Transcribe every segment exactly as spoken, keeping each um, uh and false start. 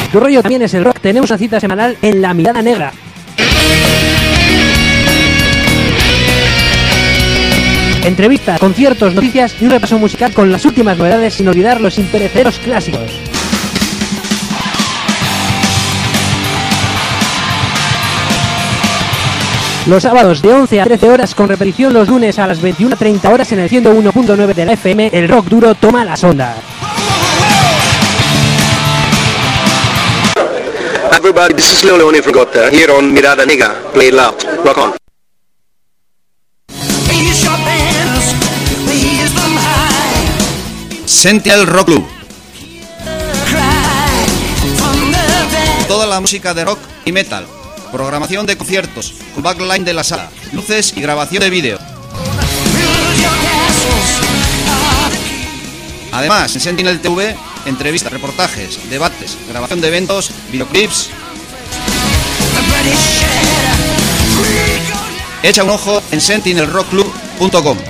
tu rollo también es el rock, tenemos una cita semanal en La Mirada Negra. Entrevistas, conciertos, noticias y un repaso musical con las últimas novedades sin olvidar los imperecederos clásicos. Los sábados de once a trece horas con repetición los lunes a las veintiuna treinta horas en el ciento uno punto nueve de la F M, el rock duro toma las ondas. Everybody, this is Leone Fragota here on Mirada Negra. Play it loud. Rock on. Sentinel Rock Club. Toda la música de rock y metal. Programación de conciertos, con backline de la sala, luces y grabación de vídeo. Además, en Sentinel T V, entrevistas, reportajes, debates, grabación de eventos, videoclips. Echa un ojo en sentinel rock club punto com.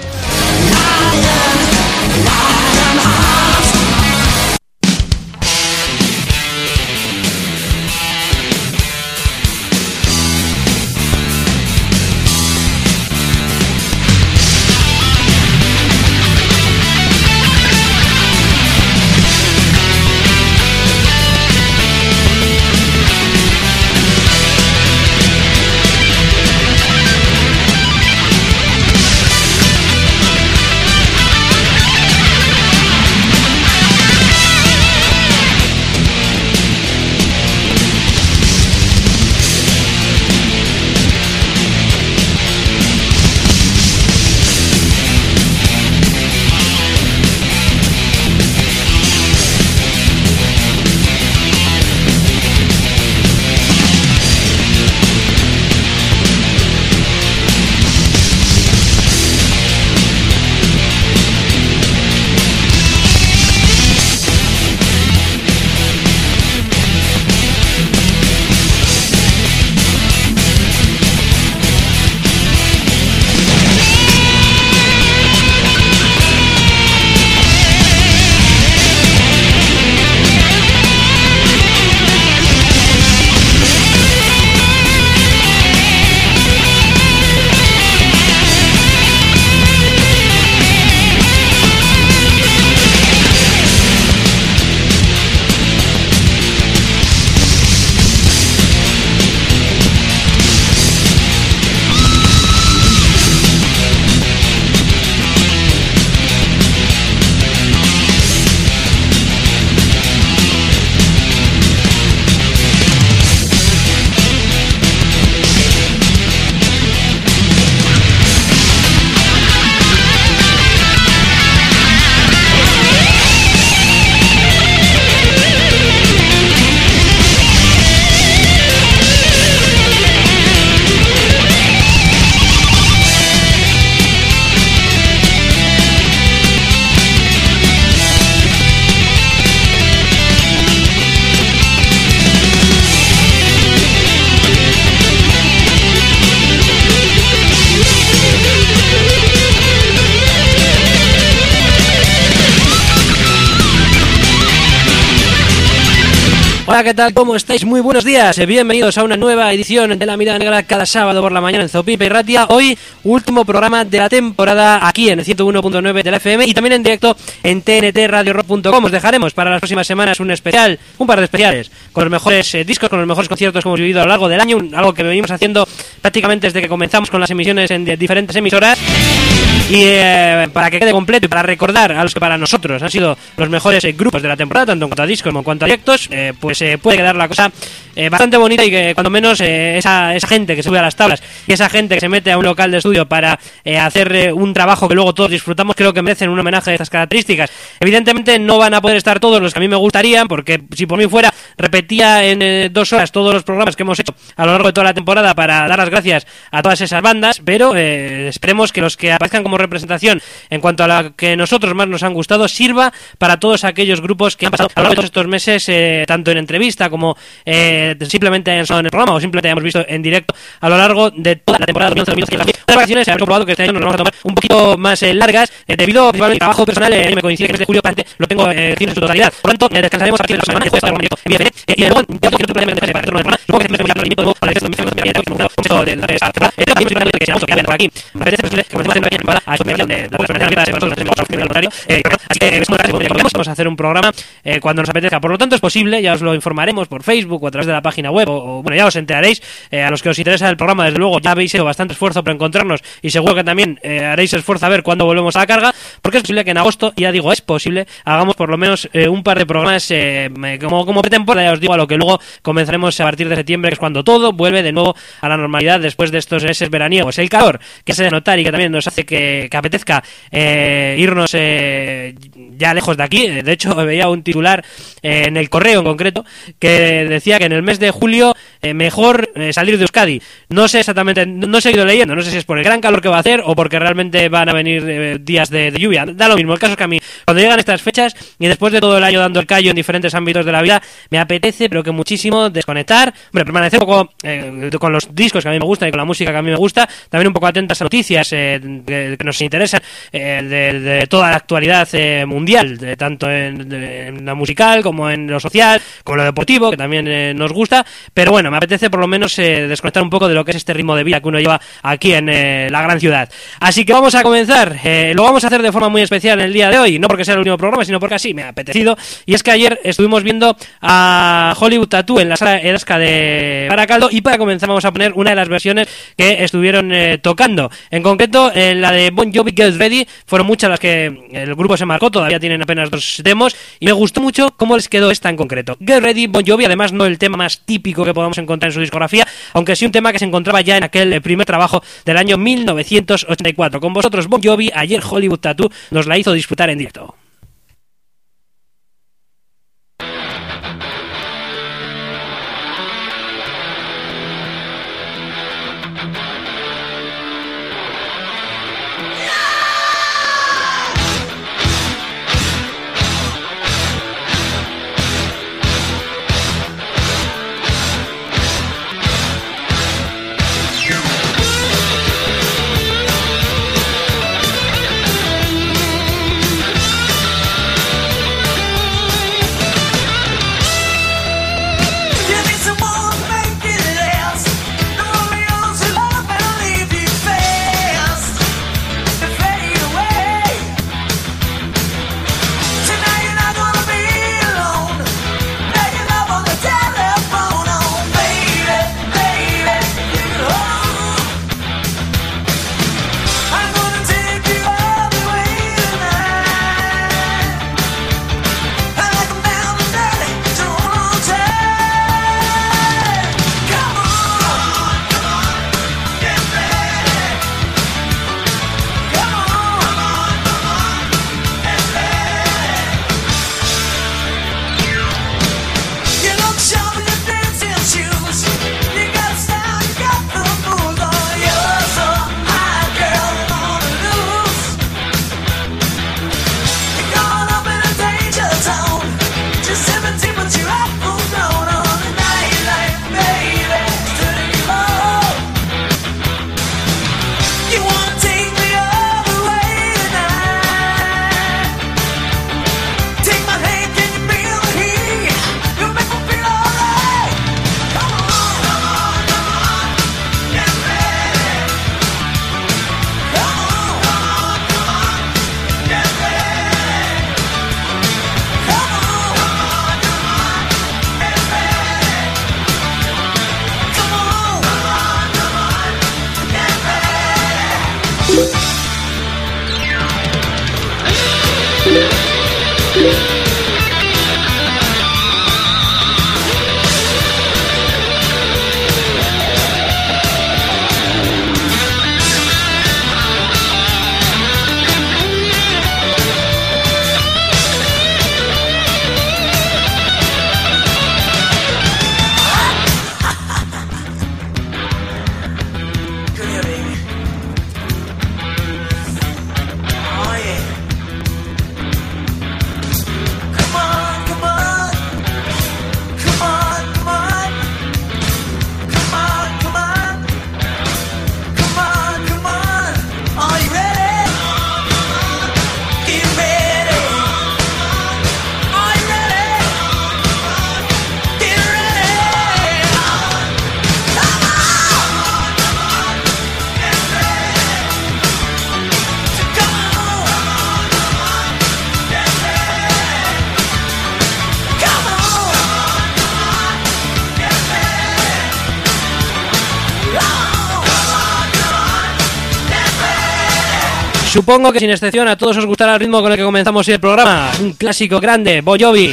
Hola, ¿qué tal? ¿Cómo estáis? Muy buenos días. Bienvenidos a una nueva edición de La Mirada Negra cada sábado por la mañana en Zopipe y Ratia. Hoy, último programa de la temporada aquí en el ciento uno punto nueve de la F M y también en directo en T N T radio rock punto com. Os dejaremos para las próximas semanas un especial, un par de especiales, con los mejores eh, discos, con los mejores conciertos que hemos vivido a lo largo del año, algo que venimos haciendo prácticamente desde que comenzamos con las emisiones en diferentes emisoras. Y eh, para que quede completo y para recordar a los que para nosotros han sido los mejores eh, grupos de la temporada, tanto en cuanto a discos como en cuanto a directos, eh, pues eh, puede quedar la cosa eh, bastante bonita y que cuando menos eh, esa, esa gente que sube a las tablas y esa gente que se mete a un local de estudio para eh, hacer eh, un trabajo que luego todos disfrutamos, creo que merecen un homenaje de estas características. Evidentemente no van a poder estar todos los que a mí me gustarían, porque si por mí fuera repetía en eh, dos horas todos los programas que hemos hecho a lo largo de toda la temporada para dar las gracias a todas esas bandas, pero eh, esperemos que los que aparezcan como representación en cuanto a la que nosotros más nos han gustado, sirva para todos aquellos grupos que han pasado a lo largo de todos estos meses, eh, tanto en entrevista como eh, simplemente en el programa o simplemente hemos visto en directo a lo largo de toda la temporada dos mil once dos mil doce. Las vacaciones se han comprobado que este año nos vamos a tomar un poquito más eh, largas, eh, debido principalmente al trabajo personal. Eh, me coincide que el mes de julio parte lo tengo eh, en su totalidad. Por lo tanto, eh, descansaremos a partir de la semana de jueves para el directo en B F D, eh, y luego ya que no para hacer el programa, luego que se me llama el limito para el resto de mis amigos que me han gustado de la temporada. Eh, también estoy que se ha que por aquí. Me apetece posible que comencemos a hacer una temporada a eso me de la persona que para nosotros tenemos al horario. Eh, así que es muy grande porque vamos a hacer un programa eh, cuando nos apetezca. Por lo tanto, es posible, ya os lo informaremos por Facebook o a través de la página web, o, o bueno, ya os enteraréis. Eh, a los que os interesa el programa, desde luego, ya habéis hecho bastante esfuerzo para encontrarnos y seguro que también eh, haréis esfuerzo a ver cuándo volvemos a la carga, porque es posible que en agosto, ya digo, es posible, hagamos por lo menos eh, un par de programas eh, como, como pretemporada, ya os digo, a lo que luego comenzaremos a partir de septiembre, que es cuando todo vuelve de nuevo a la normalidad después de estos meses veraniegos. El calor que se hace notar y que también nos hace que, que apetezca eh, irnos eh, ya lejos de aquí. De hecho, veía un titular eh, en el Correo en concreto que decía que en el mes de julio eh, mejor eh, salir de Euskadi. No sé exactamente, no he seguido leyendo, no sé si es por el gran calor que va a hacer o porque realmente van a venir eh, días de, de lluvia. Da lo mismo, el caso es que a mí, cuando llegan estas fechas y después de todo el año dando el callo en diferentes ámbitos de la vida, me apetece, pero que muchísimo, desconectar, hombre, permanecer un poco eh, con los discos que a mí me gustan y con la música que a mí me gusta, también un poco atentas a noticias eh, que, que nos interesan eh, de, de toda la actualidad eh, mundial, de, tanto en, de, en lo musical como en lo social, como en lo deportivo, que también eh, nos gusta, pero bueno, me apetece por lo menos eh, desconectar un poco de lo que es este ritmo de vida que uno lleva aquí en eh, la gran ciudad. Así que vamos a comenzar, eh, lo vamos a hacer de forma muy especial en el día de hoy, no porque sea el último programa, sino porque así me ha apetecido, y es que ayer estuvimos viendo a Hollywood Tattoo en la sala Edasca de Baracaldo, y para comenzar vamos a poner una de las versiones que estuvieron eh, tocando, en concreto eh, la de Bon Jovi Get Ready. Fueron muchas las que el grupo se marcó, todavía tienen apenas dos demos, y me gustó mucho cómo les quedó esta en concreto. Get Ready, Bon Jovi, además no el tema más típico que podamos encontrar en su discografía, aunque sí un tema que se encontraba ya en aquel primer trabajo del año mil novecientos ochenta y cuatro. Con vosotros Bon Jovi, ayer Hollywood Tattoo nos la hizo disfrutar en directo. Supongo que sin excepción a todos os gustará el ritmo con el que comenzamos el programa. Un clásico grande, Bon Jovi.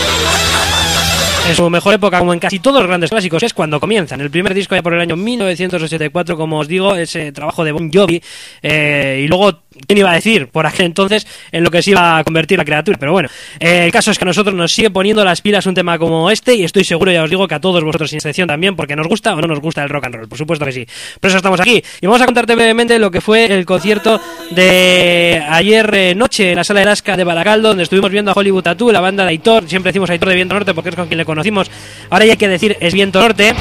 En su mejor época, como en casi todos los grandes clásicos, es cuando comienzan. El primer disco ya por el año mil novecientos ochenta y cuatro, como os digo, ese trabajo de Bon Jovi. Eh, y luego, ¿quién iba a decir por aquel entonces en lo que se iba a convertir la criatura? Pero bueno, eh, el caso es que a nosotros nos sigue poniendo las pilas un tema como este, y estoy seguro, ya os digo, que a todos vosotros sin excepción también, porque nos gusta o no nos gusta el rock and roll, por supuesto que sí. Por eso estamos aquí, y vamos a contarte brevemente lo que fue el concierto de ayer eh, noche en la sala de Alaska de Barakaldo, donde estuvimos viendo a Hollywood Tattoo, la banda de Aitor. Siempre decimos Aitor de Viento Norte porque es con quien le conocimos, ahora ya hay que decir es Viento Norte.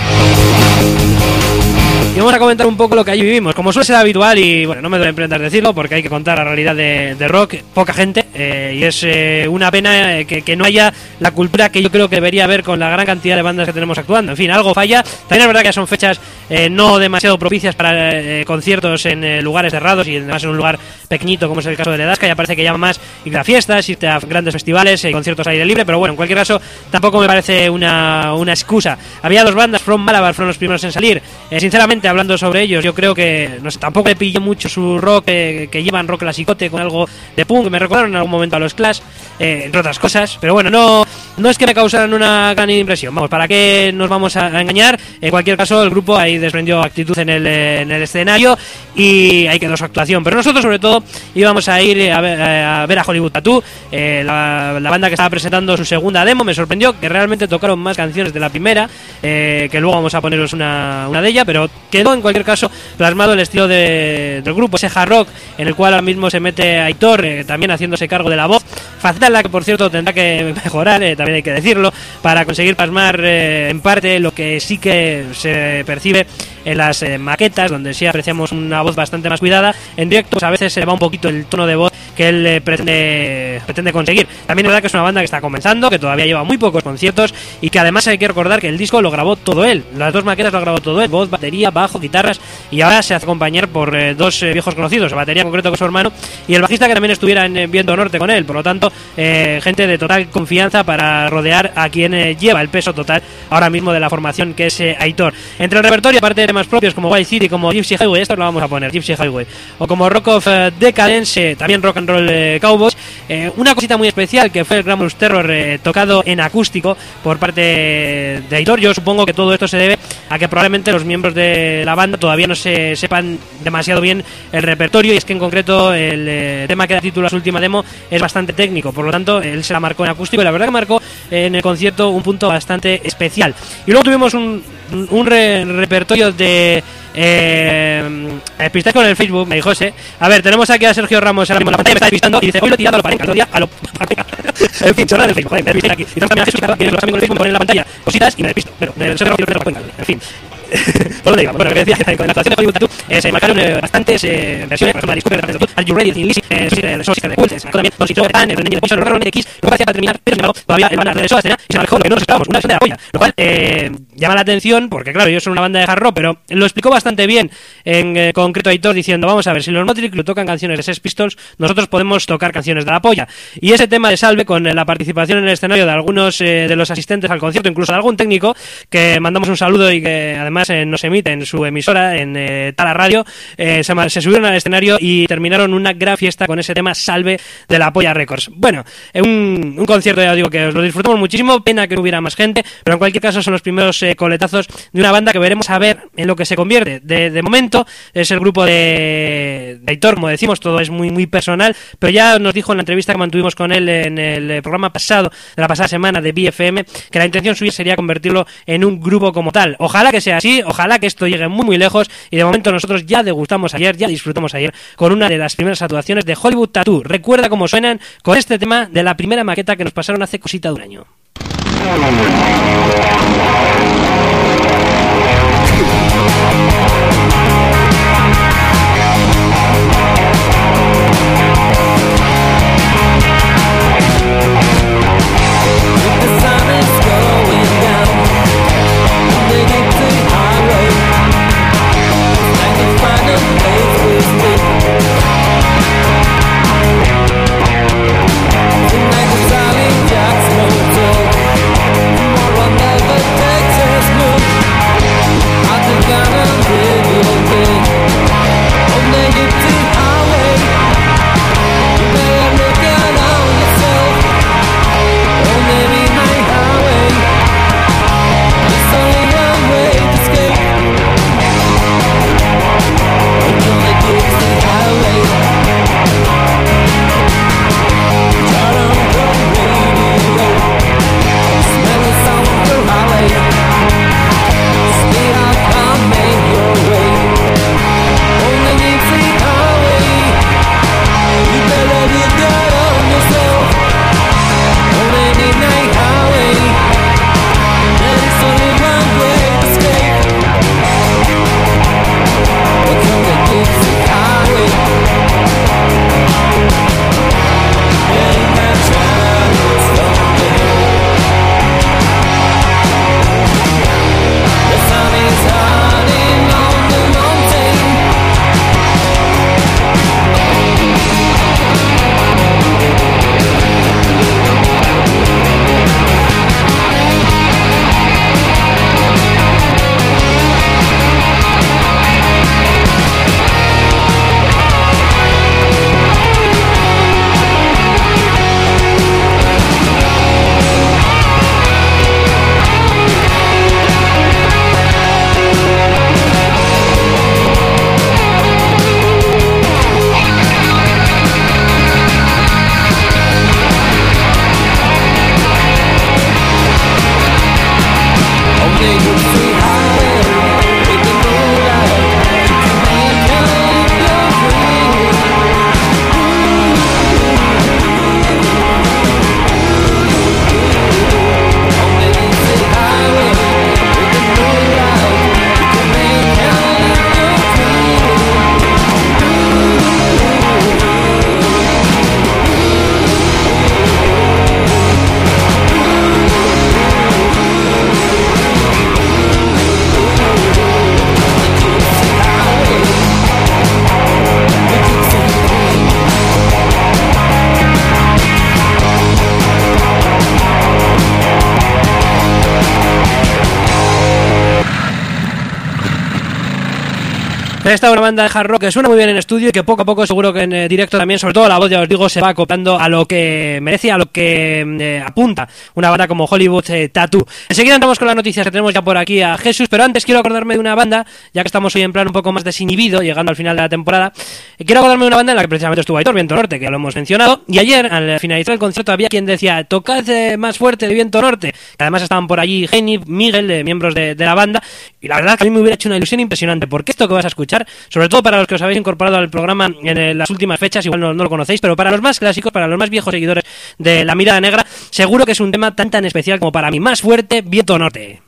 Y vamos a comentar un poco lo que allí vivimos, como suele ser habitual, y bueno, no me duele emprender decirlo porque hay que contar la realidad de, de rock, poca gente, eh, y es eh, una pena eh, que, que no haya la cultura que yo creo que debería haber con la gran cantidad de bandas que tenemos actuando. En fin, algo falla. También es verdad que son fechas eh, no demasiado propicias para eh, conciertos en eh, lugares cerrados, y además en un lugar pequeñito como es el caso de Ledasca. Ya parece que llama más ir a fiestas, irte a grandes festivales, eh, conciertos al aire libre, pero bueno, en cualquier caso tampoco me parece una, una excusa. Había dos bandas, From Malabar fueron los primeros en salir. Eh, sinceramente, hablando sobre ellos, yo creo que no sé, tampoco le pilló mucho su rock, eh, que llevan rock clasicote con algo de punk. Me recordaron en algún momento a los Clash, eh, entre otras cosas, pero bueno, no, no es que me causaran una gran impresión. Vamos, ¿para qué nos vamos a engañar? En cualquier caso, el grupo ahí desprendió actitud en el, en el escenario, y ahí quedó su actuación. Pero nosotros, sobre todo, íbamos a ir a ver a, ver a Hollywood Tattoo, eh, la, la banda que estaba presentando su segunda demo. Me sorprendió que realmente tocaron más canciones de la primera, eh, que luego vamos a poneros una, una de ellas, pero quedó en cualquier caso plasmado el estilo de, del grupo, ese hard rock en el cual ahora mismo se mete Aitor, eh, también haciéndose cargo de la voz, faceta en la que por cierto tendrá que mejorar, eh, también hay que decirlo, para conseguir plasmar eh, en parte lo que sí que se percibe en las eh, maquetas, donde sí apreciamos una voz bastante más cuidada. En directo pues a veces se le va un poquito el tono de voz que él eh, pretende, pretende conseguir. También es verdad que es una banda que está comenzando, que todavía lleva muy pocos conciertos, y que además hay que recordar que el disco lo grabó todo él, las dos maquetas lo grabó todo él, voz, batería, bajo, guitarras, y ahora se hace acompañar por eh, dos eh, viejos conocidos, la batería en concreto con su hermano, y el bajista que también estuviera en eh, Viento Norte con él. Por lo tanto, eh, gente de total confianza para rodear a quien eh, lleva el peso total ahora mismo de la formación, que es eh, Aitor. Entre el repertorio, aparte de temas propios como Wild City, como Gypsy Highway, esto lo vamos a poner, Gypsy Highway, o como Rock of eh, Decadence, eh, también Rock and Roll eh, Cowboys, eh, una cosita muy especial que fue el Glamorous Terror eh, tocado en acústico por parte de Aitor. Yo supongo que todo esto se debe a que probablemente los miembros de la banda todavía no se sepan demasiado bien el repertorio, y es que en concreto el eh, tema que da título a su última demo es bastante técnico, por lo tanto él se la marcó en acústico, y la verdad que marcó en el concierto un punto bastante especial. Y luego tuvimos un, un re repertorio de Eh, despistáis con el Facebook, me dijo José. A ver, tenemos aquí a Sergio Ramos ahora mismo en la pantalla, me está despistando y dice: hoy lo he tirado a lo pareja, otro día a lo pareja. En fin, chorrada del Facebook, joder, me despistáis aquí. Y tenemos también a Jesús, que los amigos del Facebook me ponen en la pantalla cositas y me despisto. Pero, me Sergio Ramos, en fin. ¿Por dónde íbamos? Bueno, lo que decía, que con la actuación de Hollywood Tattoo eh, se marcaron eh, bastantes eh, versiones, por ejemplo, la Discovery de Tattoo, Are You Ready, Thin Lizzy, eh, Soul Sister de Cult, se marcó también Don Sitro, Tan, el Renegade de Poison, el Horror, X, lo que hacía para terminar, pero sin embargo, todavía el banda regresó a la escena y se marcó lo que no nos esperábamos, una versión de la polla, lo cual eh, llama la atención, porque claro, ellos son una banda de hard rock, pero lo explicó bastante bien en eh, concreto Aitor, diciendo: vamos a ver, si los Motley Crue tocan canciones de Sex Pistols, nosotros podemos tocar canciones de la polla. Y ese tema de Salve, con eh, la participación en el escenario de algunos eh, de los asistentes al concierto, incluso de algún técnico, que mandamos un saludo y que además eh, nos emite en su emisora, en eh, Tala Radio, eh, se, se subieron al escenario y terminaron una gran fiesta con ese tema Salve de la Polla Records. Bueno, eh, un, un concierto, ya os digo, que os lo disfrutamos muchísimo, pena que no hubiera más gente, pero en cualquier caso son los primeros eh, coletazos de una banda que veremos a ver en lo que se convierte. De, de momento es el grupo de, de Aitor, como decimos, todo es muy muy personal, pero ya nos dijo en la entrevista que mantuvimos con él en el programa pasado, de la pasada semana de B F M, que la intención suya sería convertirlo en un grupo como tal. Ojalá que sea así, ojalá que esto llegue muy muy lejos, y de momento nosotros ya degustamos ayer, ya disfrutamos ayer con una de las primeras actuaciones de Hollywood Tattoo. Recuerda cómo suenan con este tema de la primera maqueta que nos pasaron hace cosita de un año. Gonna Pues esta es una banda de hard rock que suena muy bien en estudio y que poco a poco seguro que en eh, directo también, sobre todo la voz, ya os digo, se va acoplando a lo que merece, a lo que eh, apunta una banda como Hollywood eh, Tattoo. Enseguida entramos con las noticias que tenemos ya por aquí a Jesús, pero antes quiero acordarme de una banda, ya que estamos hoy en plan un poco más desinhibido, llegando al final de la temporada. Quiero acordarme de una banda en la que precisamente estuvo Aitor, Viento Norte, que ya lo hemos mencionado, y ayer, al finalizar el concierto, había quien decía, tocad eh, más fuerte de Viento Norte, que además estaban por allí Heini, Miguel, eh, miembros de, de la banda, y la verdad que a mí me hubiera hecho una ilusión impresionante, porque esto que vas a escuchar, sobre todo para los que os habéis incorporado al programa en eh, las últimas fechas, igual no, no lo conocéis, pero para los más clásicos, para los más viejos seguidores de La Mirada Negra, seguro que es un tema tan tan especial como para mí. Más fuerte, Viento Norte.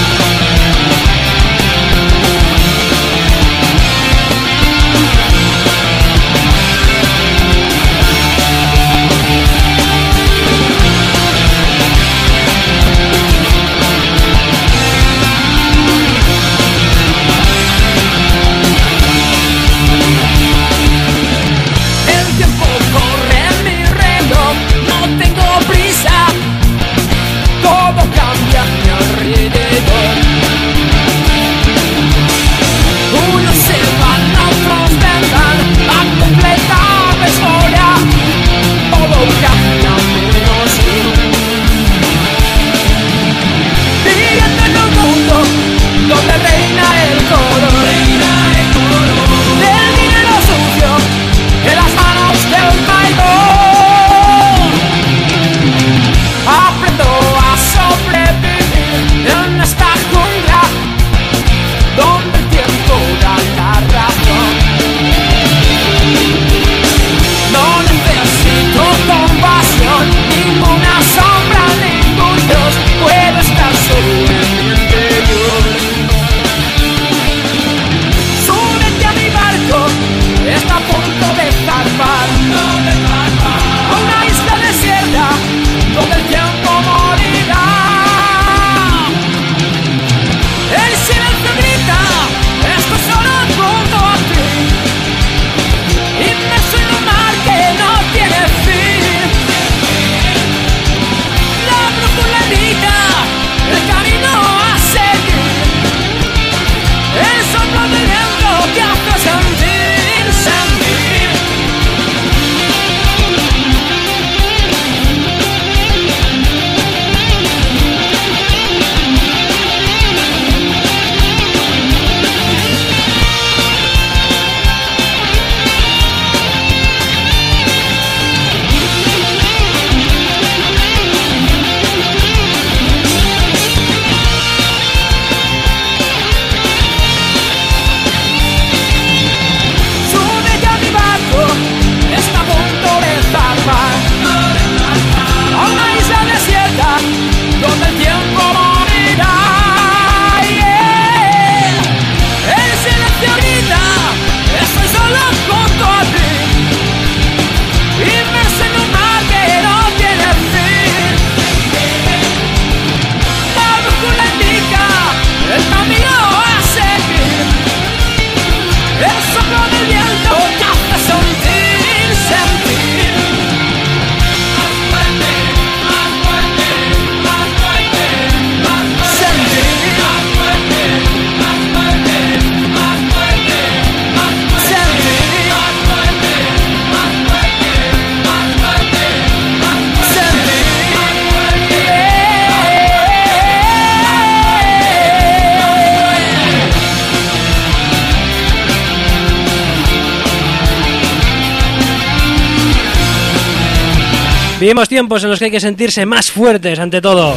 Vivimos tiempos en los que hay que sentirse más fuertes ante todo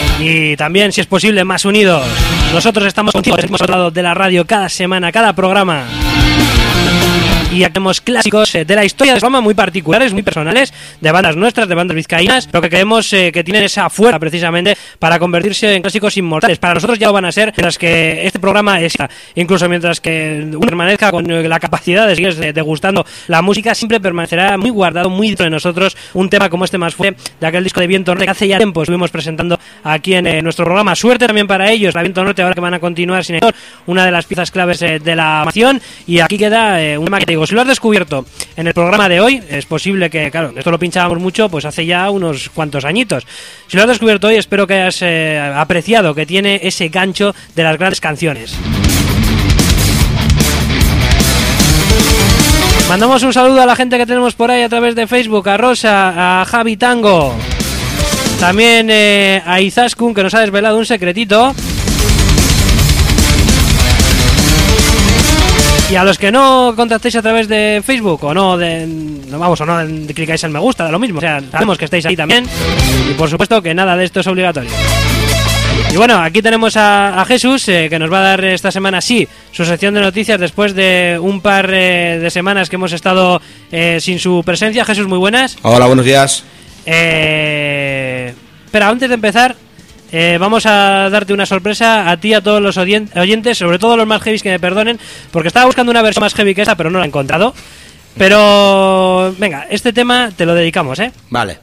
y también, si es posible, más unidos. Nosotros estamos contigo, estamos al lado de la radio cada semana, cada programa. Y ya tenemos clásicos eh, de la historia de Roma muy particulares, muy personales, de bandas nuestras, de bandas vizcaínas, pero que creemos eh, que tienen esa fuerza precisamente para convertirse en clásicos inmortales. Para nosotros ya lo van a ser, mientras que este programa exista, incluso mientras que uno permanezca con eh, la capacidad de seguir degustando la música, siempre permanecerá muy guardado, muy dentro de nosotros, un tema como este más fue de aquel disco de Viento Norte que hace ya tiempo estuvimos presentando aquí en eh, nuestro programa. Suerte también para ellos, la Viento Norte, ahora que van a continuar sin Aitor, una de las piezas claves eh, de la nación. Y aquí queda eh, un tema que te digo, si lo has descubierto en el programa de hoy, es posible que, claro, esto lo pinchábamos mucho pues hace ya unos cuantos añitos. Si lo has descubierto hoy, espero que hayas eh, apreciado que tiene ese gancho de las grandes canciones. Mandamos un saludo a la gente que tenemos por ahí a través de Facebook, a Rosa, a Javi Tango, también eh, a Izaskun, que nos ha desvelado un secretito. Y a los que no contactéis a través de Facebook o no, de, no vamos, o no de, clicáis en me gusta, da lo mismo. O sea, sabemos que estáis ahí también. Y por supuesto que nada de esto es obligatorio. Y bueno, aquí tenemos a, a Jesús, eh, que nos va a dar esta semana, sí, su sección de noticias después de un par eh, de semanas que hemos estado eh, sin su presencia. Jesús, muy buenas. Hola, buenos días. Eh, pero antes de empezar, eh, vamos a darte una sorpresa a ti y a todos los oyentes, sobre todo los más heavy, que me perdonen, porque estaba buscando una versión más heavy que esta, pero no la he encontrado. Pero venga, este tema te lo dedicamos, ¿eh? Vale.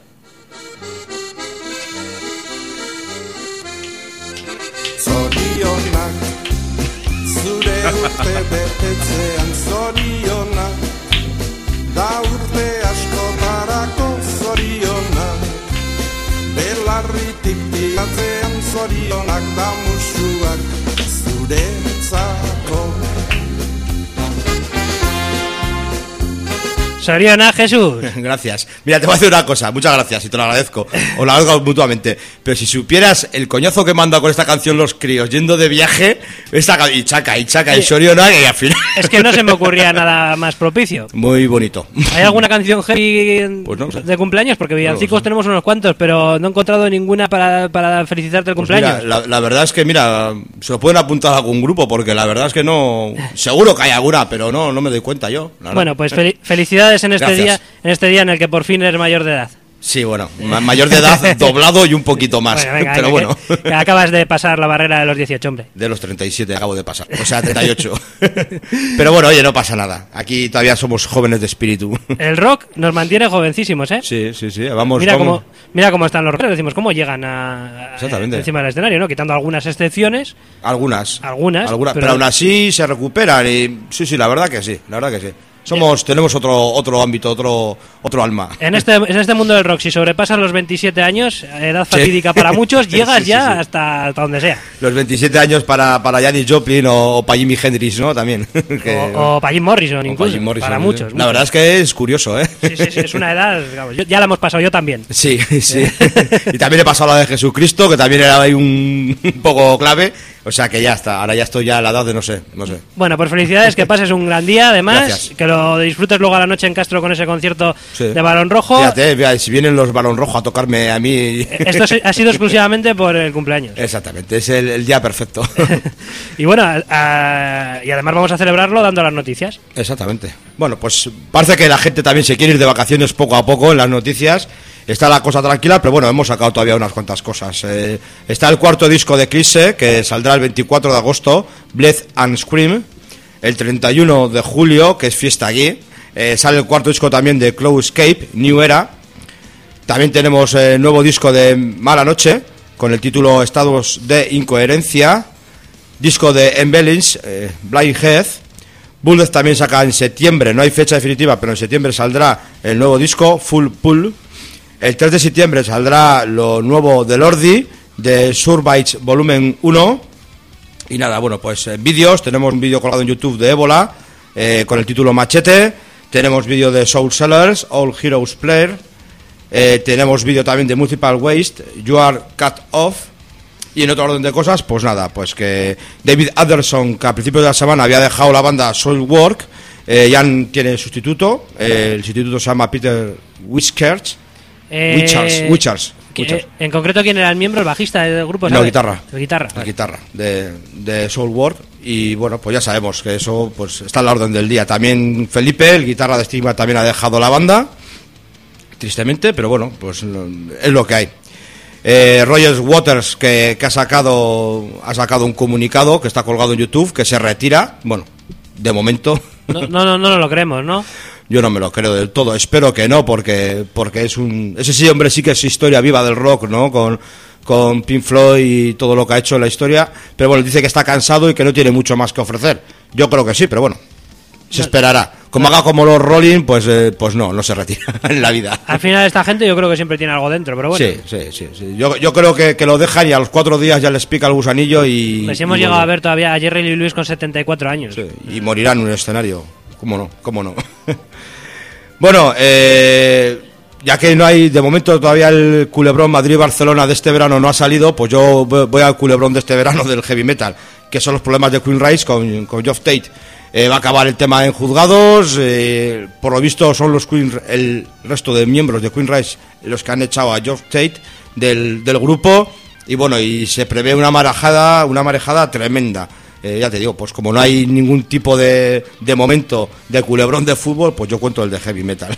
Zorionak, zure urte betetzean zorionak, da urte askotarako zorionak, belarritik tiratzean zorionak, da musuak zuretzako. Soriona, Jesús. Gracias. Mira, te voy a decir una cosa, muchas gracias y te lo agradezco. Os lo agradezco mutuamente. Pero si supieras el coñazo que manda con esta canción los críos yendo de viaje, esta y chaca, y chaca, y Soriona, y al final. Es que no se me ocurría nada más propicio. Muy bonito. ¿Hay alguna canción heavy pues no sé. de cumpleaños? Porque villancicos no sé. tenemos unos cuantos, pero no he encontrado ninguna para, para felicitarte el Pues cumpleaños. mira, la, la verdad es que, mira, se lo pueden apuntar a algún grupo, porque la verdad es que no. Seguro que hay alguna, pero no, no me doy cuenta yo. Bueno, pues fel- felicidades en este Gracias. día, en este día en el que por fin eres mayor de edad. Sí, bueno, ma- mayor de edad, doblado y un poquito más. Bueno, venga, pero venga, bueno. que, que acabas de pasar la barrera de los dieciocho, hombre. De los treinta y siete acabo de pasar, o sea, treinta y ocho. Pero bueno, oye, no pasa nada. Aquí todavía somos jóvenes de espíritu. El rock nos mantiene jovencísimos, ¿eh? Sí, sí, sí, vamos. Mira vamos. cómo, mira cómo están los rockeros, decimos, cómo llegan a, a- Exactamente. encima del escenario, ¿no? Quitando algunas excepciones. Algunas. Algunas, Algunas, pero- pero aún así se recuperan y sí, sí, la verdad que sí, la verdad que sí. Somos, tenemos otro otro ámbito, otro otro alma. En este, en este mundo del rock, si sobrepasas los veintisiete años, edad fatídica para muchos, llegas Sí, sí, ya sí. hasta, hasta donde sea. Los veintisiete años para, para Janis Joplin o, o para Jimi Hendrix, ¿no? También. Que- O, o para Jim Morrison, o incluso. Jim Morrison, para sí. muchos. La verdad es que es curioso, ¿eh? Sí, sí, sí, es una edad, digamos, yo- ya la hemos pasado, yo también. Sí, sí. Y también he pasado la de Jesucristo, que también era ahí un, un poco clave. O sea que ya está, ahora ya estoy ya a la edad de no sé, no sé. Bueno, pues felicidades, que pases un gran día, además, Gracias. que lo disfrutes luego a la noche en Castro con ese concierto Sí. de Balón Rojo. Fíjate, fíjate, si vienen los Balón Rojo a tocarme a mí. Esto se- ha sido exclusivamente por el cumpleaños. Exactamente, es el, el día perfecto. Y bueno, a- a- y además vamos a celebrarlo dando las noticias. Exactamente. Bueno, pues parece que la gente también se quiere ir de vacaciones poco a poco en las noticias. Está la cosa tranquila, pero bueno, hemos sacado todavía unas cuantas cosas. Eh, está el cuarto disco de Eclipse, que saldrá el veinticuatro de agosto, Breath and Scream. El treinta y uno de julio, que es fiesta aquí, eh, sale el cuarto disco también de Cloudscape, New Era. También tenemos el nuevo disco de Mala Noche, con el título Estados de Incoherencia. Disco de Embellence, eh, Blind Head. Bullet también saca en septiembre, no hay fecha definitiva, pero en septiembre saldrá el nuevo disco, Full Pull. El tres de septiembre saldrá lo nuevo de Lordi, de Surbites Volumen uno. Y nada, bueno, pues eh, vídeos, tenemos un vídeo colgado en YouTube de Ébola, eh, con el título Machete. Tenemos vídeo de Soul Sellers, All Heroes Player. Eh, tenemos vídeo también de Multiple Waste, You Are Cut Off. Y en otro orden de cosas, pues nada, pues que David Anderson, que a principios de la semana había dejado la banda Soilwork, eh, ya tiene sustituto. Eh, el sustituto se llama Peter Whiskers. Eh, Witchers, Witchers, que- Witchers. En concreto, ¿quién era el miembro, el bajista del grupo? No, ¿sabes? guitarra. De guitarra. La vale. guitarra de, de Soulwork. Y bueno, pues ya sabemos que eso pues está en la orden del día. También Felipe, el guitarra de Stigma, también ha dejado la banda, tristemente, pero bueno, pues no- es lo que hay. Eh, Roger Waters, que, que ha sacado ha sacado un comunicado que está colgado en YouTube, que se retira. Bueno, de momento No, no, no, no nos lo creemos, ¿no? yo no me lo creo del todo. Espero que no, porque porque es un ese sí, hombre, sí que es historia viva del rock, ¿no? Con con Pink Floyd y todo lo que ha hecho en la historia. Pero bueno, dice que está cansado y que no tiene mucho más que ofrecer. Yo creo que sí, pero bueno, se esperará. Como haga como los Rolling, pues eh, pues no, no se retira en la vida. Al final esta gente yo creo que siempre tiene algo dentro, pero bueno. Sí, sí, sí, sí. Yo, yo creo que, que lo dejan y a los cuatro días ya les pica el gusanillo y... Pues hemos y llegado vuelven. a ver todavía a Jerry Lee Lewis con setenta y cuatro años. Sí, y morirán en un escenario. cómo no, cómo no. Bueno, eh, ya que no hay, de momento todavía el culebrón Madrid-Barcelona de este verano no ha salido, pues yo voy al culebrón de este verano del heavy metal, que son los problemas de Queen Rise con, con Geoff Tate. Eh, va a acabar el tema en juzgados, eh, por lo visto son los Queen, el resto de miembros de Queen Rise los que han echado a Geoff Tate del, del grupo, y bueno, y se prevé una marejada, una marejada tremenda. Eh, ya te digo, pues como no hay ningún tipo de, de momento de culebrón de fútbol, pues yo cuento el de heavy metal.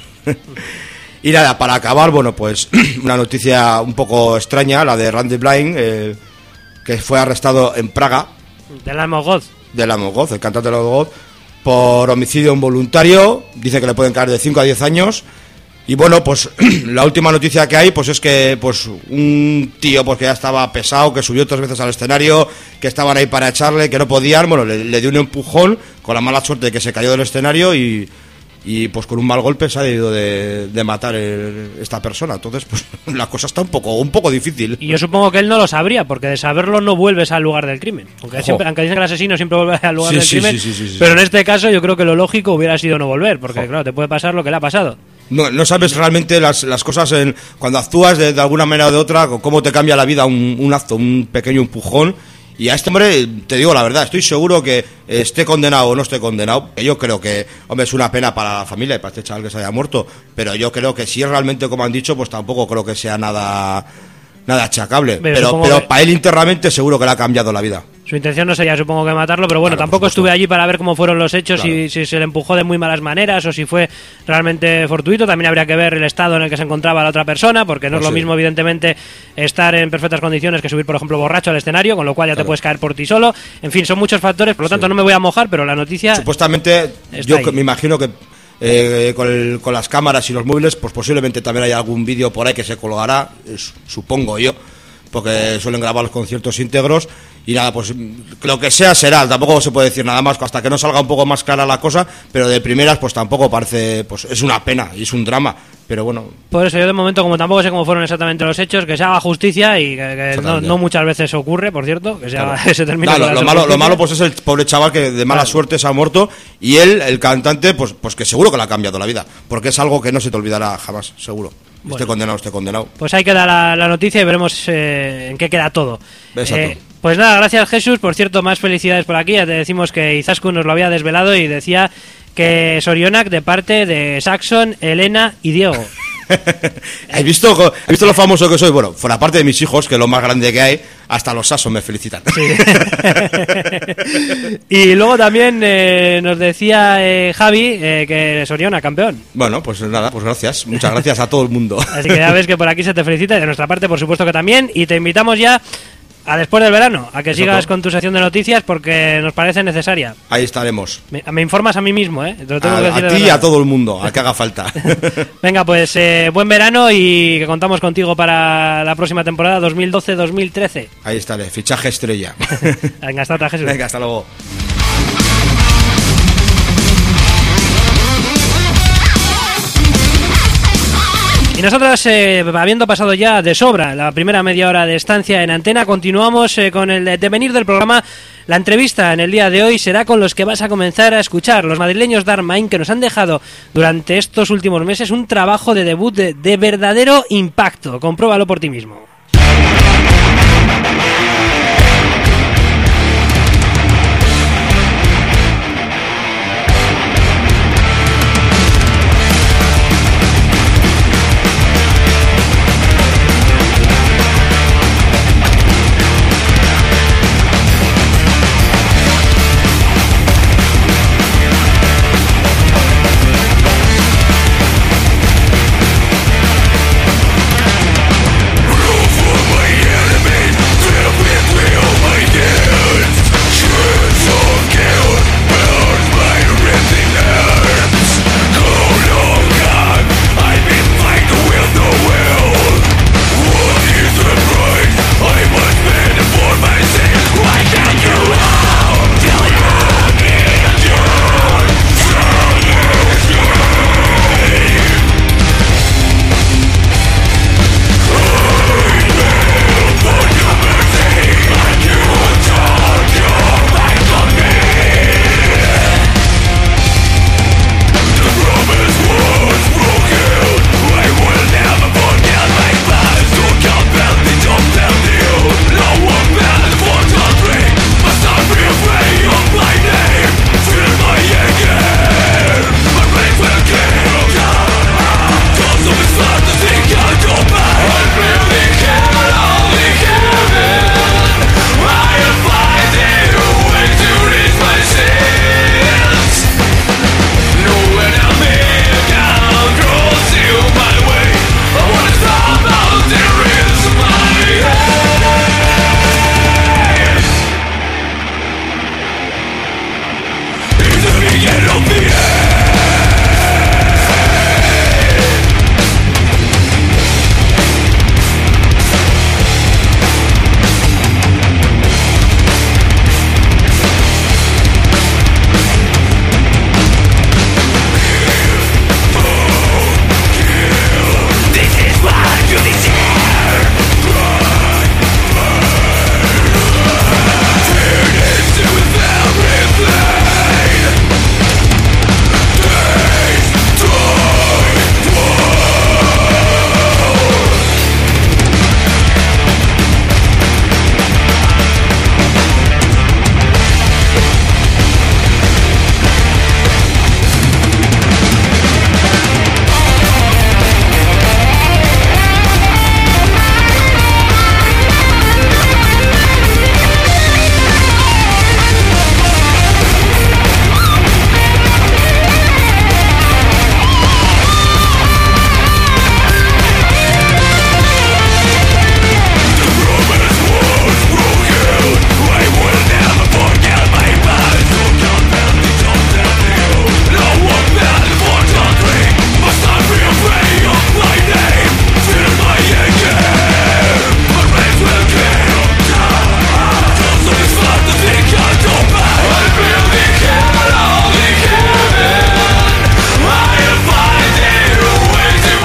Y nada, para acabar, bueno, pues una noticia un poco extraña, la de Randy Blythe, eh, que fue arrestado en Praga. De Lamb of God. De Lamb of God, el cantante de Lamb of God, por homicidio involuntario. Dice que le pueden caer de cinco a diez años. Y bueno, pues la última noticia que hay pues es que pues un tío pues que ya estaba pesado, que subió tres veces al escenario, que estaban ahí para echarle, que no podían, bueno, le, le dio un empujón con la mala suerte de que se cayó del escenario y, y pues con un mal golpe se ha debido de, de matar el, esta persona. Entonces pues la cosa está un poco un poco difícil. Y yo supongo que él no lo sabría, porque de saberlo no vuelves al lugar del crimen. Aunque, siempre, aunque dicen que el asesino siempre vuelve al lugar sí, del sí, crimen, sí, sí, sí, sí. Pero en este caso yo creo que lo lógico hubiera sido no volver, porque Jo. claro, te puede pasar lo que le ha pasado. No, no sabes realmente las, las cosas en, cuando actúas de, de alguna manera o de otra, cómo te cambia la vida un, un acto, un pequeño empujón. Y a este hombre, te digo la verdad, estoy seguro que esté condenado o no esté condenado. Yo creo que, hombre, es una pena para la familia y para este chaval que se haya muerto. Pero yo creo que si es realmente como han dicho, pues tampoco creo que sea nada, nada achacable. Pero Pero, supongo pero que- para él internamente seguro que le ha cambiado la vida. Su intención no sería, supongo, que matarlo, pero bueno, Claro, tampoco por supuesto. estuve allí para ver cómo fueron los hechos, Claro. si, si se le empujó de muy malas maneras o si fue realmente fortuito. También habría que ver el estado en el que se encontraba la otra persona, porque no Pues es lo sí. mismo, evidentemente, estar en perfectas condiciones que subir, por ejemplo, borracho al escenario, con lo cual ya te Claro. puedes caer por ti solo. En fin, son muchos factores, por lo tanto no me voy a mojar, pero la noticia... Supuestamente, Está yo ahí. que- me imagino que eh, con, el- con las cámaras y los móviles, pues posiblemente también haya algún vídeo por ahí que se colgará, es- supongo yo, porque suelen grabar los conciertos íntegros. Y nada, pues lo que sea será, tampoco se puede decir nada más hasta que no salga un poco más clara la cosa, pero de primeras pues tampoco parece, pues es una pena y es un drama, pero bueno, Por eso yo de momento, como tampoco sé cómo fueron exactamente los hechos, que se haga justicia y que, que no, Exactamente. no muchas veces ocurre, por cierto, que se, haga- claro. se termine Claro, con la lo malo, lo justicia. malo pues es el pobre chaval que de mala Claro. suerte se ha muerto, y él, el cantante, pues, pues que seguro que le ha cambiado la vida, porque es algo que no se te olvidará jamás, seguro. Bueno. Esté condenado, esté condenado. Pues ahí queda la, la noticia y veremos eh, en qué queda todo. Exacto. Eh, pues nada, gracias Jesús. Por cierto, más felicidades por aquí. Ya te decimos que Izaskun nos lo había desvelado y decía que Sorionak de parte de Saxon, Elena y Diego. ¿Has visto, ¿Has visto lo famoso que soy? Bueno, fuera parte de mis hijos, que es lo más grande que hay, hasta los Sasos me felicitan. Y luego también eh, nos decía eh, Javi eh, que Soriona, campeón. Bueno, pues nada, pues gracias. Muchas gracias a todo el mundo. Así que ya ves que por aquí se te felicita y de nuestra parte, por supuesto que también. Y te invitamos ya a después del verano, a que Exacto. sigas con tu sección de noticias porque nos parece necesaria. Ahí estaremos. Me, me informas a mí mismo, ¿eh? Te lo tengo A, que decir a de ti y verdad. a todo el mundo, al que haga falta. Venga, pues eh, buen verano y que contamos contigo para la próxima temporada dos mil doce dos mil trece. Ahí estaré, fichaje estrella. Venga, hasta otra, Jesús. Venga, hasta luego. Y nosotros, eh, habiendo pasado ya de sobra la primera media hora de estancia en antena, continuamos eh, con el devenir del programa. La entrevista en el día de hoy será con los que vas a comenzar a escuchar, los madrileños Darmain, que nos han dejado durante estos últimos meses un trabajo de debut de, de verdadero impacto. Compruébalo por ti mismo. Rule for my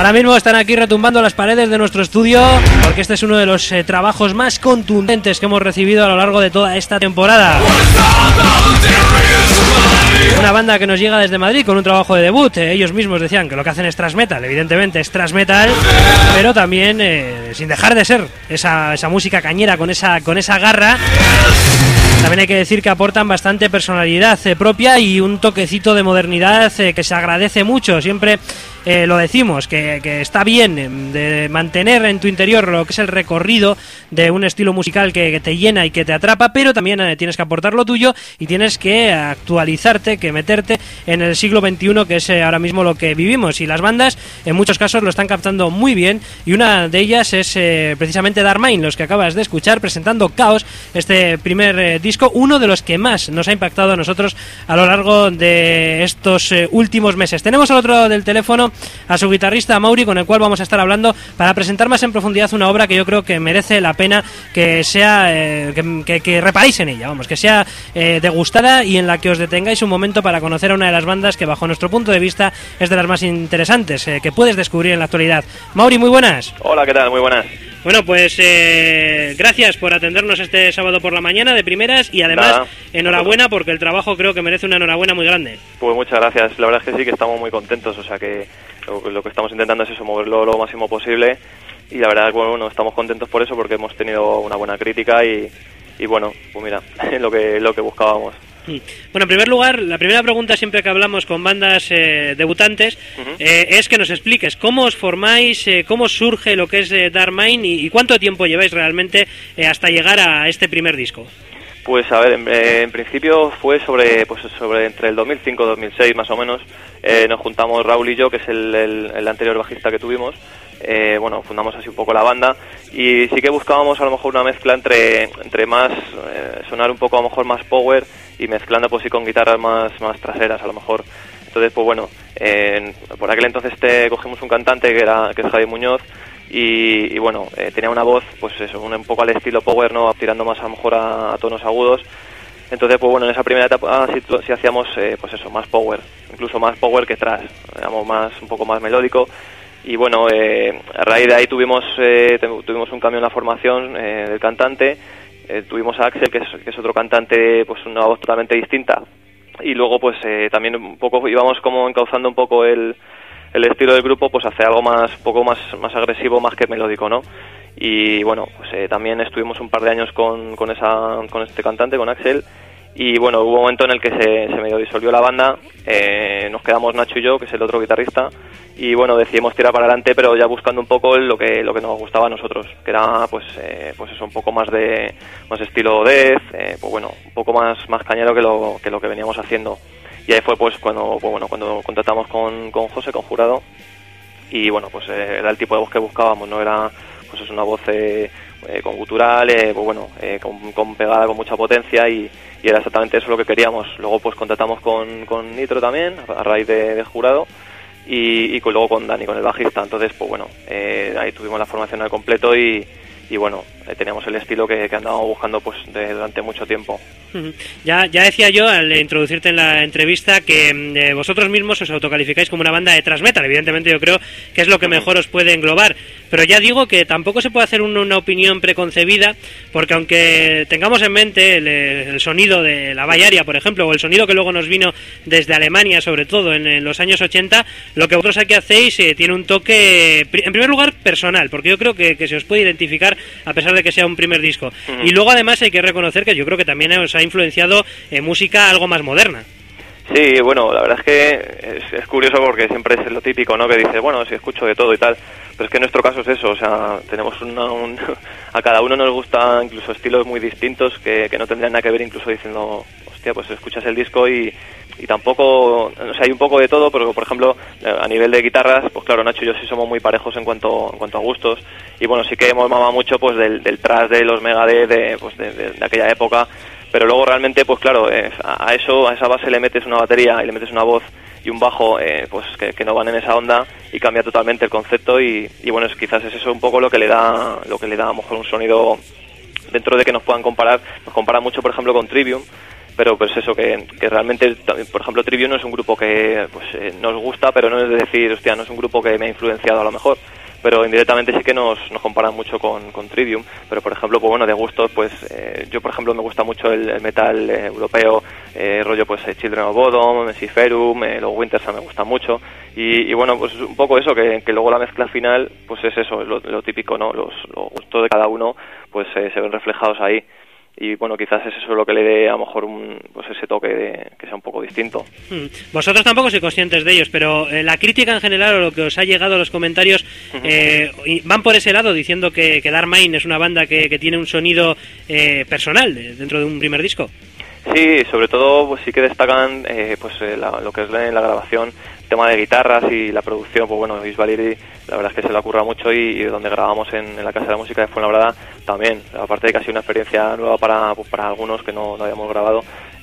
Ahora mismo están aquí retumbando las paredes de nuestro estudio porque este es uno de los eh, trabajos más contundentes que hemos recibido a lo largo de toda esta temporada. Una banda que nos llega desde Madrid con un trabajo de debut. Eh, ellos mismos decían que lo que hacen es thrash metal, evidentemente es thrash metal, pero también eh, sin dejar de ser esa, esa música cañera con esa, con esa garra. También hay que decir que aportan bastante personalidad eh, propia y un toquecito de modernidad eh, que se agradece mucho. Siempre eh, lo decimos, que, que está bien eh, de mantener en tu interior lo que es el recorrido de un estilo musical que, que te llena y que te atrapa, pero también eh, tienes que aportar lo tuyo y tienes que actualizarte, que meterte en el siglo veintiuno, que es eh, ahora mismo lo que vivimos. Y las bandas en muchos casos lo están captando muy bien, y una de ellas es eh, precisamente Darkmind, los que acabas de escuchar, presentando Chaos, este primer eh, disco, uno de los que más nos ha impactado a nosotros a lo largo de estos eh, últimos meses. Tenemos al otro del teléfono a su guitarrista Mauri, con el cual vamos a estar hablando para presentar más en profundidad una obra que yo creo que merece la pena que sea eh, que, que, que reparéis en ella, vamos, que sea eh, degustada y en la que os detengáis un momento para conocer a una de las bandas que bajo nuestro punto de vista es de las más interesantes eh, que puedes descubrir en la actualidad. Mauri, muy buenas. Hola, ¿qué tal? Muy buenas. Bueno, pues eh, gracias por atendernos este sábado por la mañana de primeras, y además Nada, enhorabuena porque el trabajo creo que merece una enhorabuena muy grande. Pues muchas gracias, la verdad es que sí, que estamos muy contentos, o sea que lo, lo que estamos intentando es eso, moverlo lo máximo posible, y la verdad es que bueno, estamos contentos por eso, porque hemos tenido una buena crítica y, y bueno, pues mira, lo que, lo que buscábamos. Bueno, en primer lugar, la primera pregunta siempre que hablamos con bandas eh, debutantes uh-huh. eh, es que nos expliques cómo os formáis, eh, cómo surge lo que es eh, Darkmind y, y cuánto tiempo lleváis realmente eh, hasta llegar a este primer disco. Pues a ver, en, eh, en principio fue sobre pues sobre entre el dos mil cinco y dos mil seis más o menos. Eh, nos juntamos Raúl y yo, que es el, el, el anterior bajista que tuvimos. Eh, bueno, fundamos así un poco la banda y sí que buscábamos a lo mejor una mezcla entre entre más eh, sonar un poco a lo mejor más power y mezclando pues sí con guitarras más más traseras a lo mejor. Entonces pues bueno, eh, por aquel entonces te cogimos un cantante que era que es Javi Muñoz y, y bueno, eh, tenía una voz pues eso, un, un poco al estilo power, no, tirando más a lo mejor a, a tonos agudos. Entonces pues bueno, en esa primera etapa sí, sí hacíamos eh, pues eso, más power, incluso más power que thrash, digamos más un poco más melódico. Y bueno, eh, a raíz de ahí tuvimos eh, tuvimos un cambio en la formación eh, del cantante. Eh, tuvimos a Axel, que es, que es otro cantante, pues una voz totalmente distinta. Y luego pues eh, también un poco íbamos como encauzando un poco el, el estilo del grupo pues hacia algo más un poco más más agresivo, más que melódico, ¿no? Y bueno, pues eh, también estuvimos un par de años con con esa con este cantante, con Axel. Y bueno, hubo un momento en el que se, se medio disolvió la banda, eh, nos quedamos Nacho y yo, que es el otro guitarrista, y bueno, decidimos tirar para adelante, pero ya buscando un poco lo que lo que nos gustaba a nosotros, que era pues eh, pues eso, un poco más de más estilo death, eh, pues bueno, un poco más más cañero que lo que lo que veníamos haciendo. Y ahí fue pues cuando pues bueno cuando contratamos con con José, con Jurado, y bueno, pues eh, era el tipo de voz que buscábamos, no era pues es una voz eh, eh, con gutural, eh, pues bueno, eh, con, con pegada, con mucha potencia, y, y era exactamente eso lo que queríamos. Luego pues contratamos con, con Nitro también, a raíz de, de Jurado, y, y con, luego con Dani, con el bajista. Entonces pues bueno, eh, ahí tuvimos la formación al completo y, y bueno, eh, teníamos el estilo que, que andábamos buscando pues de, durante mucho tiempo. Ya, ya decía yo al introducirte en la entrevista que eh, vosotros mismos os autocalificáis como una banda de thrash metal. Evidentemente yo creo que es lo que mejor os puede englobar, pero ya digo que tampoco se puede hacer un, una opinión preconcebida, porque aunque tengamos en mente el, el sonido de la Bayaria, por ejemplo, o el sonido que luego nos vino desde Alemania, sobre todo en, en los años ochenta, lo que vosotros aquí hacéis eh, tiene un toque, en primer lugar, personal, porque yo creo que, que se os puede identificar a pesar de que sea un primer disco. Uh-huh. Y luego además hay que reconocer que yo creo que también os ha influenciado en música algo más moderna. Sí, bueno, la verdad es que es, es curioso porque siempre es lo típico, ¿no? Que dices, bueno, sí escucho de todo y tal, pero es que en nuestro caso es eso, o sea, tenemos una, un, a cada uno nos gusta incluso estilos muy distintos que, que no tendrían nada que ver, incluso diciendo, hostia, pues escuchas el disco y, y tampoco, o sea, hay un poco de todo, pero por ejemplo, a nivel de guitarras, pues claro, Nacho y yo sí somos muy parejos en cuanto en cuanto a gustos, y bueno, sí que hemos mamado mucho pues del, del thrash de los Megadeth, de, pues de, de, de aquella época. Pero luego realmente, pues claro, eh, a eso, a esa base le metes una batería y le metes una voz y un bajo, eh, pues que, que no van en esa onda, y cambia totalmente el concepto, y, y bueno, es, quizás es eso un poco lo que le da, lo que le da a lo mejor un sonido, dentro de que nos puedan comparar, nos comparan mucho, por ejemplo, con Trivium, pero pues eso, que, que realmente, por ejemplo, Trivium no es un grupo que pues eh, nos gusta, pero no es decir, hostia, no es un grupo que me ha influenciado a lo mejor, pero indirectamente sí que nos, nos comparan mucho con, con Trivium. Pero por ejemplo, pues bueno, de gustos, pues eh, yo por ejemplo me gusta mucho el, el metal eh, europeo, eh, rollo pues eh, Children of Bodom, Siferum, eh, los Winters me gustan mucho, y, y bueno, pues un poco eso, que, que luego la mezcla final pues es eso, lo, lo típico, ¿no? Los, los gustos de cada uno pues eh, se ven reflejados ahí. Y bueno, quizás es eso lo que le dé a lo mejor un, pues ese toque de, que sea un poco distinto. Vosotros tampoco sois conscientes de ellos, pero eh, la crítica en general o lo que os ha llegado a los comentarios eh, van por ese lado, diciendo que, que Dark Main es una banda que, que tiene un sonido eh, personal dentro de un primer disco. Sí, sobre todo pues sí que destacan eh, pues eh, la, lo que es la, la grabación, el tema de guitarras y la producción. Pues bueno, Is Valerie la verdad es que se le ocurra mucho, y, y donde grabamos en, en la Casa de la Música de Fuenlabrada también, aparte de que ha sido una experiencia nueva para, pues, para algunos que no, no habíamos grabado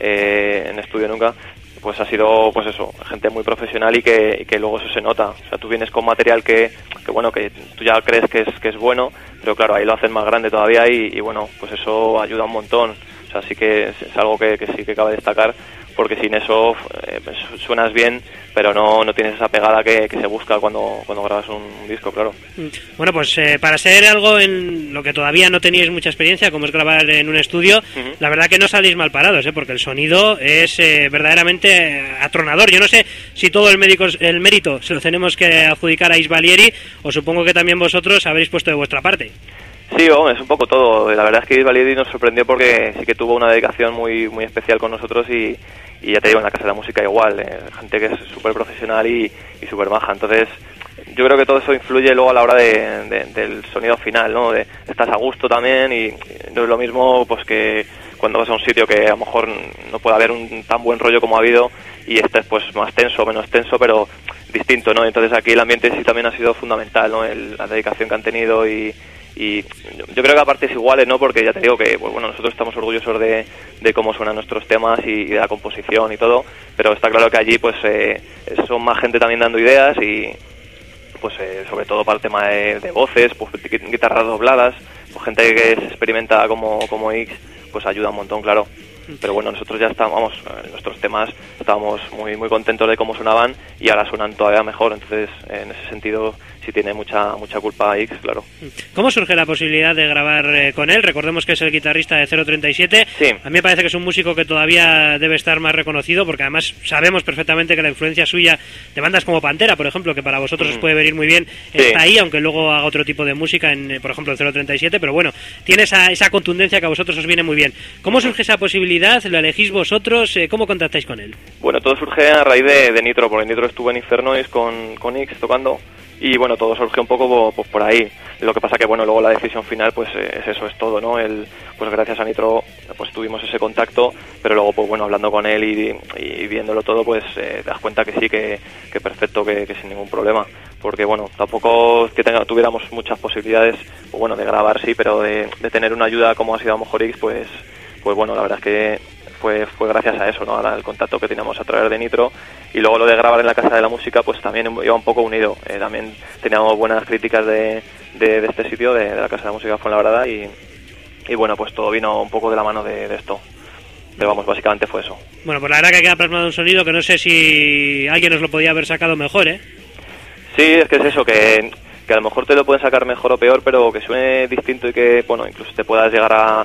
eh, en estudio nunca, pues ha sido pues eso, gente muy profesional y que, y que luego eso se nota. O sea, tú vienes con material que, que bueno, que tú ya crees que es, que es bueno, pero claro, ahí lo hacen más grande todavía, y, y bueno, pues eso ayuda un montón. O sea, sí que es, es algo que, que sí que cabe destacar, porque sin eso eh, suenas bien, pero no, no tienes esa pegada que, que se busca cuando, cuando grabas un disco, claro. Bueno, pues eh, para ser algo en lo que todavía no teníais mucha experiencia, como es grabar en un estudio, uh-huh. la verdad que no salís mal parados, ¿eh? Porque el sonido es eh, verdaderamente atronador. Yo no sé si todo el, médico, el mérito se lo tenemos que adjudicar a Is Valerie, o supongo que también vosotros habréis puesto de vuestra parte. Sí, bueno, es un poco todo. La verdad es que Is Valerie nos sorprendió porque sí que tuvo una dedicación muy muy especial con nosotros, y, y ya te digo, en la Casa de la Música igual, eh, gente que es súper profesional y, y súper maja. Entonces, yo creo que todo eso influye luego a la hora de, de, del sonido final, ¿no? De, estás a gusto también, y no es lo mismo pues que cuando vas a un sitio que a lo mejor no puede haber un tan buen rollo como ha habido, y estés pues más tenso o menos tenso, pero distinto, ¿no? Entonces aquí el ambiente sí también ha sido fundamental, ¿no? El, la dedicación que han tenido, y y yo creo que a partes iguales, ¿no? Porque ya te digo que, pues bueno, nosotros estamos orgullosos de, de cómo suenan nuestros temas y, y de la composición y todo, pero está claro que allí pues eh, son más gente también dando ideas, y pues eh, sobre todo para el tema de, de voces, pues guitarras dobladas, pues gente que se experimenta como, como X, pues ayuda un montón, claro. Pero bueno, nosotros ya estamos, vamos, en nuestros temas estábamos muy muy contentos de cómo sonaban, y ahora suenan todavía mejor. Entonces, en ese sentido, sí tiene mucha mucha culpa X, claro. ¿Cómo surge la posibilidad de grabar eh, con él? Recordemos que es el guitarrista de cero treinta y siete. Sí. A mí me parece que es un músico que todavía debe estar más reconocido, porque además sabemos perfectamente que la influencia suya de bandas como Pantera, por ejemplo, que para vosotros mm. os puede venir muy bien, sí. está ahí, aunque luego haga otro tipo de música, en, por ejemplo, en cero treinta y siete, pero bueno, tiene esa, esa contundencia que a vosotros os viene muy bien. ¿Cómo surge esa posibilidad? ¿Lo elegís vosotros? ¿Cómo contactáis con él? Bueno, todo surge a raíz de, de Nitro, porque Nitro estuvo en Infernois con, con X tocando, y bueno, todo surge un poco pues, por ahí. Lo que pasa que bueno, luego la decisión final pues es eso, es todo, ¿no? El, pues gracias a Nitro pues tuvimos ese contacto, pero luego pues bueno, hablando con él y, y viéndolo todo, pues eh, te das cuenta que sí, que, que perfecto, que, que sin ningún problema, porque bueno, tampoco que tenga, tuviéramos muchas posibilidades, pues, bueno, de grabar sí, pero de, de tener una ayuda como ha sido a lo mejor X, pues pues bueno, la verdad es que fue fue gracias a eso, ¿no? Al contacto que teníamos a través de Nitro, y luego lo de grabar en la Casa de la Música pues también iba un poco unido. Eh, también teníamos buenas críticas de, de, de este sitio, de, de la Casa de la Música Fuenlabrada, y, y bueno, pues todo vino un poco de la mano de, de esto. Pero vamos, básicamente fue eso. Bueno, pues la verdad que queda plasmado un sonido que no sé si alguien nos lo podía haber sacado mejor, ¿eh? Sí, es que es eso, que, que a lo mejor te lo pueden sacar mejor o peor, pero que suene distinto, y que, bueno, incluso te puedas llegar a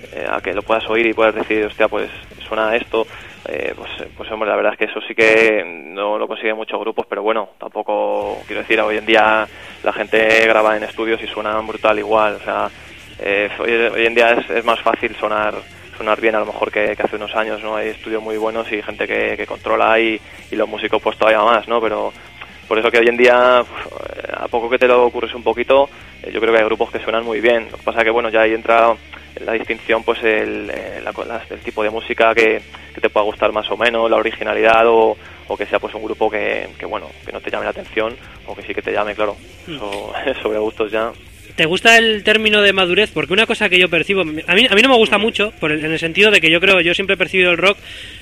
a que lo puedas oír y puedas decir, hostia, pues suena esto, eh, pues, pues hombre, la verdad es que eso sí que no lo consiguen muchos grupos, pero bueno, tampoco, quiero decir, hoy en día la gente graba en estudios y suena brutal igual, o sea, eh, hoy, hoy en día es, es más fácil sonar sonar bien a lo mejor que, que hace unos años, ¿no? Hay estudios muy buenos y gente que, que controla, y, y los músicos pues todavía más, ¿no? Pero por eso que hoy en día, a poco que te lo ocurres un poquito, yo creo que hay grupos que suenan muy bien. Lo que pasa que bueno, ya ahí entra la distinción, pues el, el, la, el tipo de música que, que te pueda gustar más o menos, la originalidad, o, o que sea pues un grupo que, que bueno, que no te llame la atención, o que sí que te llame, claro. Eso, sobre gustos ya. ¿Te gusta el término de madurez? Porque una cosa que yo percibo, a mí, a mí no me gusta mucho, por el, en el sentido de que yo creo, yo siempre he percibido el rock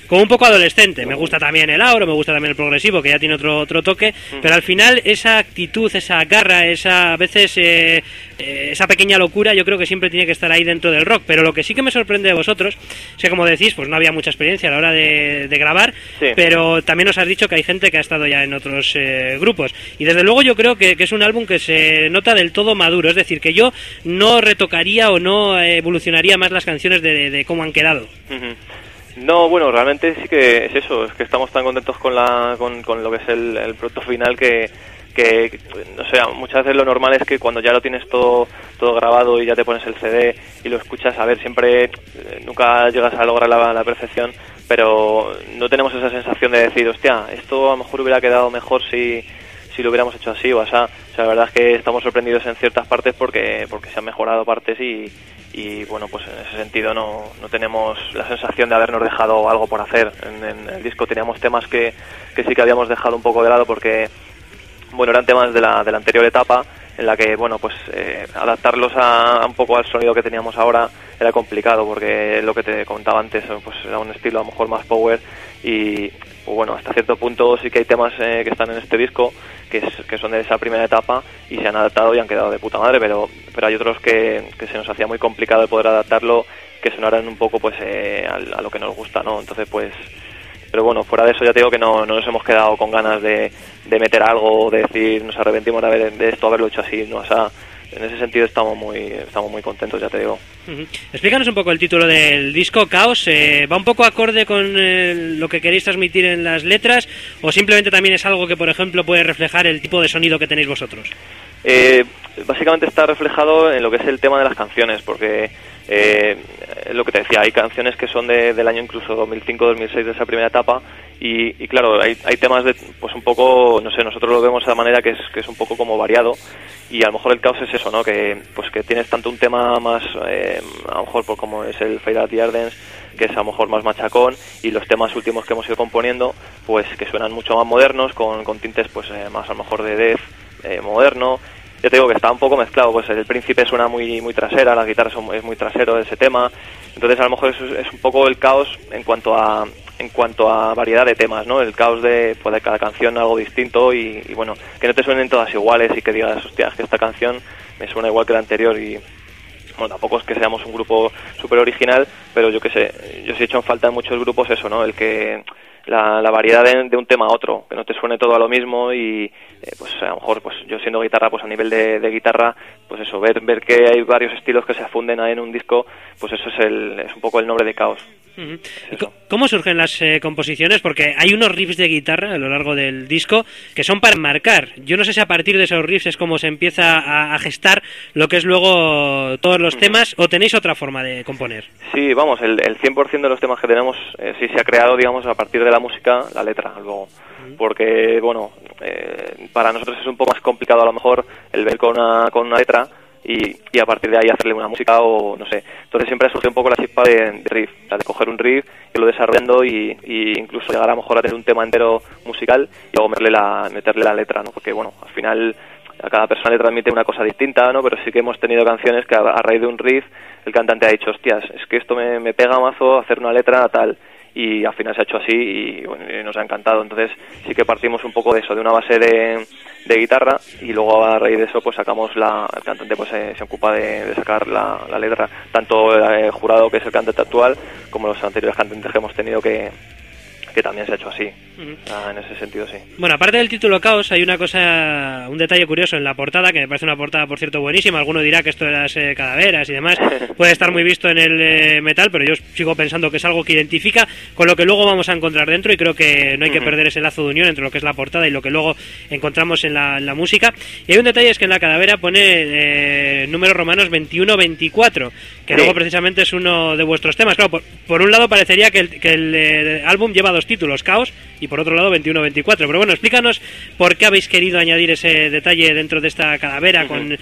como un poco adolescente. Me gusta también el auro, me gusta también el progresivo, que ya tiene otro otro toque, uh-huh. pero al final esa actitud, esa garra, esa a veces eh, eh, esa pequeña locura, yo creo que siempre tiene que estar ahí dentro del rock. Pero lo que sí que me sorprende de vosotros, es que como decís, pues no había mucha experiencia a la hora de, de grabar, sí. pero también nos has dicho que hay gente que ha estado ya en otros eh, grupos. Y desde luego yo creo que, que es un álbum que se nota del todo maduro, es decir, que yo no retocaría o no evolucionaría más las canciones de, de, de cómo han quedado. Uh-huh. No, bueno, realmente sí que es eso, es que estamos tan contentos con la con, con lo que es el, el producto final que, que, no sé, muchas veces lo normal es que cuando ya lo tienes todo todo grabado y ya te pones el C D y lo escuchas, a ver, siempre eh, nunca llegas a lograr la, la perfección, pero no tenemos esa sensación de decir, hostia, esto a lo mejor hubiera quedado mejor si si lo hubiéramos hecho así o así. O sea, la verdad es que estamos sorprendidos en ciertas partes porque porque se han mejorado partes y y bueno, pues en ese sentido no, no tenemos la sensación de habernos dejado algo por hacer. En, en el disco teníamos temas que, que sí que habíamos dejado un poco de lado porque, bueno, eran temas de la, de la anterior etapa en la que, bueno, pues eh, adaptarlos a, a un poco al sonido que teníamos ahora era complicado porque lo que te comentaba antes, pues era un estilo a lo mejor más power y, pues bueno, hasta cierto punto sí que hay temas eh, que están en este disco que, es, que son de esa primera etapa y se han adaptado y han quedado de puta madre, pero pero hay otros que, que se nos hacía muy complicado de poder adaptarlo, que sonaran un poco pues eh, a, a lo que nos gusta, ¿no? Entonces pues, pero bueno, fuera de eso ya te digo que no, no nos hemos quedado con ganas de, de meter algo, de decir nos arrepentimos de, haber, de esto haberlo hecho así, ¿no? O sea, en ese sentido estamos muy estamos muy contentos, ya te digo. Uh-huh. Explícanos un poco el título del disco, Caos. Eh, ¿Va un poco acorde con eh, lo que queréis transmitir en las letras o simplemente también es algo que, por ejemplo, puede reflejar el tipo de sonido que tenéis vosotros? Eh, básicamente está reflejado en lo que es el tema de las canciones, porque eh, lo que te decía, hay canciones que son de, del año incluso dos mil cinco dos mil seis de esa primera etapa y, y claro, hay, hay temas de, pues un poco, no sé, nosotros lo vemos de la manera que es, que es un poco como variado y a lo mejor el Caos es eso, ¿no? Que pues que tienes tanto un tema más, eh, a lo mejor por como es el Fade at the Ardens, que es a lo mejor más machacón, y los temas últimos que hemos ido componiendo, pues que suenan mucho más modernos, con, con tintes pues eh, más a lo mejor de death eh, moderno. Yo te digo que está un poco mezclado, pues el Príncipe suena muy muy trasera, la guitarra es muy trasero de ese tema, entonces a lo mejor es, es un poco el Caos en cuanto a en cuanto a variedad de temas, ¿no? El Caos de, pues, de cada canción algo distinto y, y bueno, que no te suenen todas iguales y que digas, hostia, es que esta canción me suena igual que la anterior y bueno, tampoco es que seamos un grupo súper original, pero yo qué sé, yo sí he hecho en falta en muchos grupos eso, ¿no? El que la, la variedad de, de un tema a otro, que no te suene todo a lo mismo y eh, pues a lo mejor pues yo siendo guitarra, pues a nivel de, de guitarra, pues eso, ver ver que hay varios estilos que se afunden ahí en un disco, pues eso es el es un poco el nombre de Caos. Uh-huh. ¿Cómo surgen las eh, composiciones? Porque hay unos riffs de guitarra a lo largo del disco que son para enmarcar. Yo no sé si a partir de esos riffs es como se empieza a, a gestar lo que es luego todos los uh-huh. temas, o tenéis otra forma de componer. Sí, vamos, el, el cien por ciento de los temas que tenemos eh, sí se ha creado, digamos, a partir de la música, la letra, luego. Uh-huh. Porque, bueno, eh, para nosotros es un poco más complicado a lo mejor el ver con una, con una letra y, y a partir de ahí hacerle una música o no sé. Entonces siempre surge un poco la chispa de, de riff, o sea, de coger un riff, irlo desarrollando y, y incluso llegar a lo mejor a tener un tema entero musical y luego meterle la, meterle la letra, ¿no? Porque bueno, al final a cada persona le transmite una cosa distinta, ¿no? Pero sí que hemos tenido canciones que a, a raíz de un riff el cantante ha dicho, hostias, es que esto me, me pega mazo hacer una letra tal, y al final se ha hecho así y, bueno, y nos ha encantado. Entonces sí que partimos un poco de eso, de una base de, de guitarra y luego a raíz de eso pues sacamos la, el cantante pues se, se ocupa de, de sacar la, la letra, tanto el Jurado, que es el cantante actual, como los anteriores cantantes que hemos tenido que que también se ha hecho así. Uh-huh. Ah, en ese sentido sí. Bueno, aparte del título Caos, hay una cosa, un detalle curioso en la portada, que me parece una portada, por cierto, buenísima. Alguno dirá que esto de las eh, calaveras y demás puede estar muy visto en el eh, metal, pero yo sigo pensando que es algo que identifica con lo que luego vamos a encontrar dentro, y creo que no hay que uh-huh. perder ese lazo de unión entre lo que es la portada y lo que luego encontramos en la, en la música. Y hay un detalle, es que en la calavera pone eh, números romanos veintiuno veinticuatro, que sí. luego precisamente es uno de vuestros temas. Claro, por, por un lado parecería que el, que el eh, álbum lleva dos títulos, Caos, y por otro lado veintiuno veinticuatro, pero bueno, explícanos por qué habéis querido añadir ese detalle dentro de esta calavera. Uh-huh. con,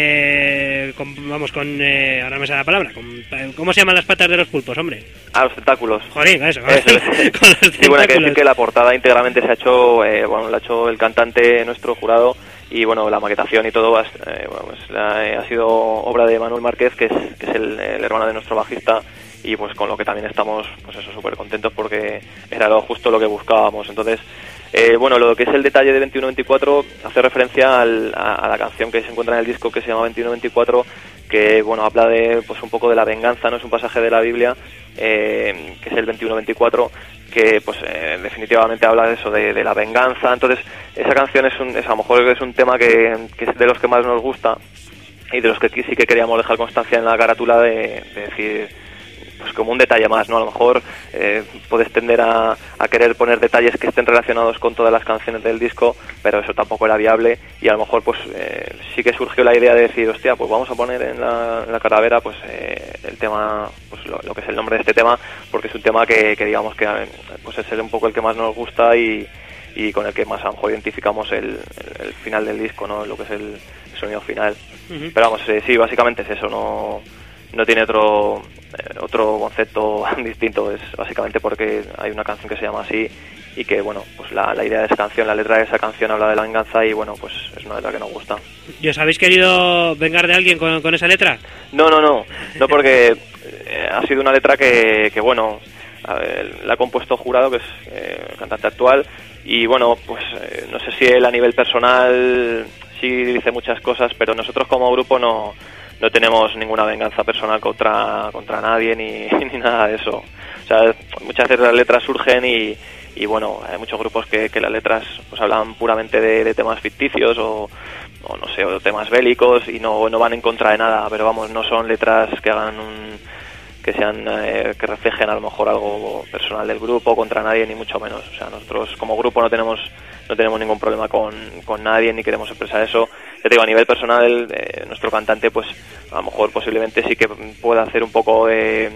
eh, con vamos con eh, ahora me sale la palabra, con, ¿cómo se llaman las patas de los pulpos, hombre? Ah, los tentáculos. Joder, eso, eso es. Con los tentáculos. Sí, bueno, hay que decir que la portada íntegramente se ha hecho, eh, bueno, la ha hecho el cantante, nuestro Jurado, y bueno, la maquetación y todo eh, bueno, pues, la, eh, ha sido obra de Manuel Márquez, que es, que es el, el hermano de nuestro bajista, y pues con lo que también estamos pues eso súper contentos porque era lo justo lo que buscábamos. Entonces eh, bueno, lo que es el detalle de veintiuno veinticuatro hace referencia al, a, a la canción que se encuentra en el disco que se llama veintiuno veinticuatro, que bueno, habla de pues un poco de la venganza, no es un pasaje de la Biblia eh, que es el veintiuno veinticuatro, que pues eh, definitivamente habla de eso, de, de la venganza. Entonces esa canción es, un, es a lo mejor es un tema que, que es de los que más nos gusta y de los que sí que queríamos dejar constancia en la carátula de, de decir, pues como un detalle más, ¿no? A lo mejor eh, puedes tender a, a querer poner detalles que estén relacionados con todas las canciones del disco, pero eso tampoco era viable y a lo mejor pues eh, sí que surgió la idea de decir, hostia, pues vamos a poner en la, en la calavera pues eh, el tema, pues lo, lo que es el nombre de este tema, porque es un tema que, que digamos que pues es el, un poco el que más nos gusta y, y con el que más a lo mejor identificamos el, el, el final del disco, ¿no? Lo que es el, el sonido final. Uh-huh. Pero vamos, eh, sí, básicamente es eso, no no tiene otro eh, otro concepto distinto, es básicamente porque hay una canción que se llama así y que bueno, pues la, la idea de esa canción, la letra de esa canción habla de la venganza y bueno, pues es una letra que nos gusta. ¿Y os habéis querido vengar de alguien con, con esa letra? No, no, no, no porque eh, ha sido una letra que, que bueno, a ver, la ha compuesto Jurado, que es eh, cantante actual, y bueno, pues eh, no sé si él a nivel personal sí dice muchas cosas, pero nosotros como grupo no no tenemos ninguna venganza personal contra contra nadie ni, ni nada de eso. O sea, muchas veces las letras surgen y, y bueno, hay muchos grupos que, que las letras pues hablan puramente de, de temas ficticios o, o no sé, o temas bélicos y no, no van en contra de nada, pero vamos, no son letras que hagan un, que sean eh, que reflejen a lo mejor algo personal del grupo contra nadie, ni mucho menos. O sea, nosotros como grupo no tenemos no tenemos ningún problema con, con nadie ni queremos expresar eso. Ya te digo, a nivel personal eh, nuestro cantante pues a lo mejor posiblemente sí que pueda hacer un poco de,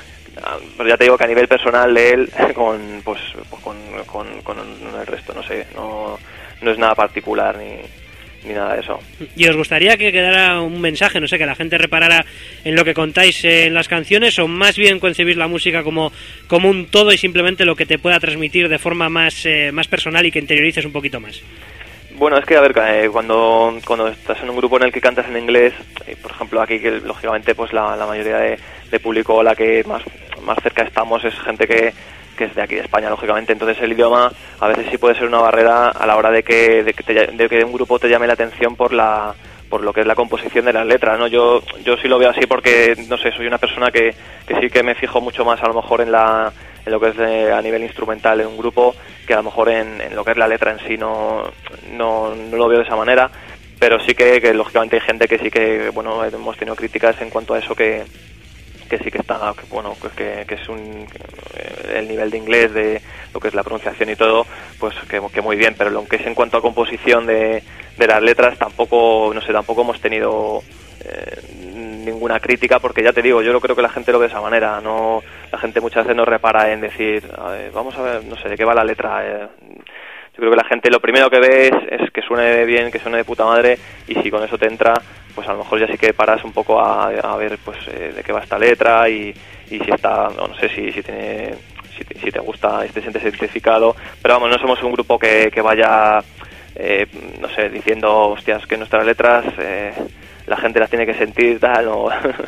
pero ya te digo que a nivel personal de él con pues, pues con, con, con el resto no sé, no, no es nada particular ni ni nada de eso. ¿Y os gustaría que quedara un mensaje, no sé, que la gente reparara en lo que contáis en las canciones, o más bien concebís la música como, como un todo y simplemente lo que te pueda transmitir de forma más, eh, más personal y que interiorices un poquito más? Bueno, es que a ver, eh, cuando cuando estás en un grupo en el que cantas en inglés, eh, por ejemplo aquí que lógicamente pues la, la mayoría de, de público a la que más, más cerca estamos es gente que que es de aquí de España, lógicamente, entonces el idioma a veces sí puede ser una barrera a la hora de que de que, te, de que un grupo te llame la atención por la por lo que es la composición de las letras, ¿no? Yo yo sí lo veo así porque, no sé, soy una persona que, que sí que me fijo mucho más a lo mejor en la en lo que es de, a nivel instrumental en un grupo, que a lo mejor en, en lo que es la letra en sí no, no, no lo veo de esa manera, pero sí que, que lógicamente hay gente que sí que, bueno, hemos tenido críticas en cuanto a eso que que sí que está, que, bueno, pues que, que es un el nivel de inglés, de lo que es la pronunciación y todo, pues que, que muy bien, pero lo que es en cuanto a composición de, de las letras tampoco, no sé, tampoco hemos tenido eh, ninguna crítica, porque ya te digo, yo creo que la gente lo ve de esa manera, no, la gente muchas veces no repara en decir, a ver, vamos a ver, no sé, de qué va la letra, eh, yo creo que la gente lo primero que ve es, es que suene bien, que suene de puta madre, y si con eso te entra, pues a lo mejor ya sí que paras un poco a, a ver pues eh, de qué va esta letra y, y si está, no, no sé si, si tiene si te, si te gusta, si te sientes identificado, pero vamos, no somos un grupo que, que vaya eh, no sé, diciendo hostias que nuestras letras eh, la gente las tiene que sentir tal, o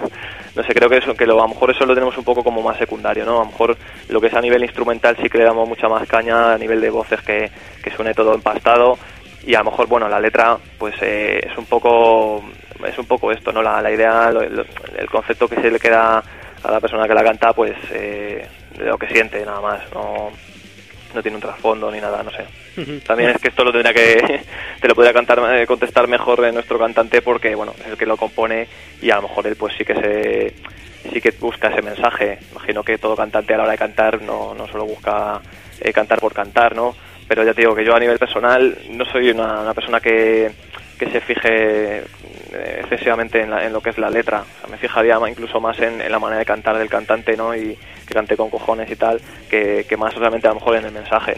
no sé, creo que eso, que lo, a lo mejor eso lo tenemos un poco como más secundario, ¿no? A lo mejor lo que es a nivel instrumental sí que le damos mucha más caña, a nivel de voces que, que suene todo empastado, y a lo mejor, bueno, la letra pues eh, es un poco es un poco esto, ¿no? La, la idea, lo, lo, el concepto que se le queda a la persona que la canta, pues eh, de lo que siente, nada más, no, no tiene un trasfondo ni nada, no sé. Uh-huh. También es que esto lo tendría que te lo podría cantar, eh, contestar mejor eh, nuestro cantante, porque bueno, es el que lo compone y a lo mejor él pues sí que se sí que busca ese mensaje. Imagino que todo cantante a la hora de cantar no, no solo busca eh, cantar por cantar, ¿no? Pero ya te digo que yo a nivel personal no soy una, una persona que, que se fije eh, excesivamente en, la, en lo que es la letra. O sea, me fijaría incluso más en, en la manera de cantar del cantante, ¿no? Y que cante con cojones y tal, que, que más realmente a lo mejor en el mensaje, ¿no?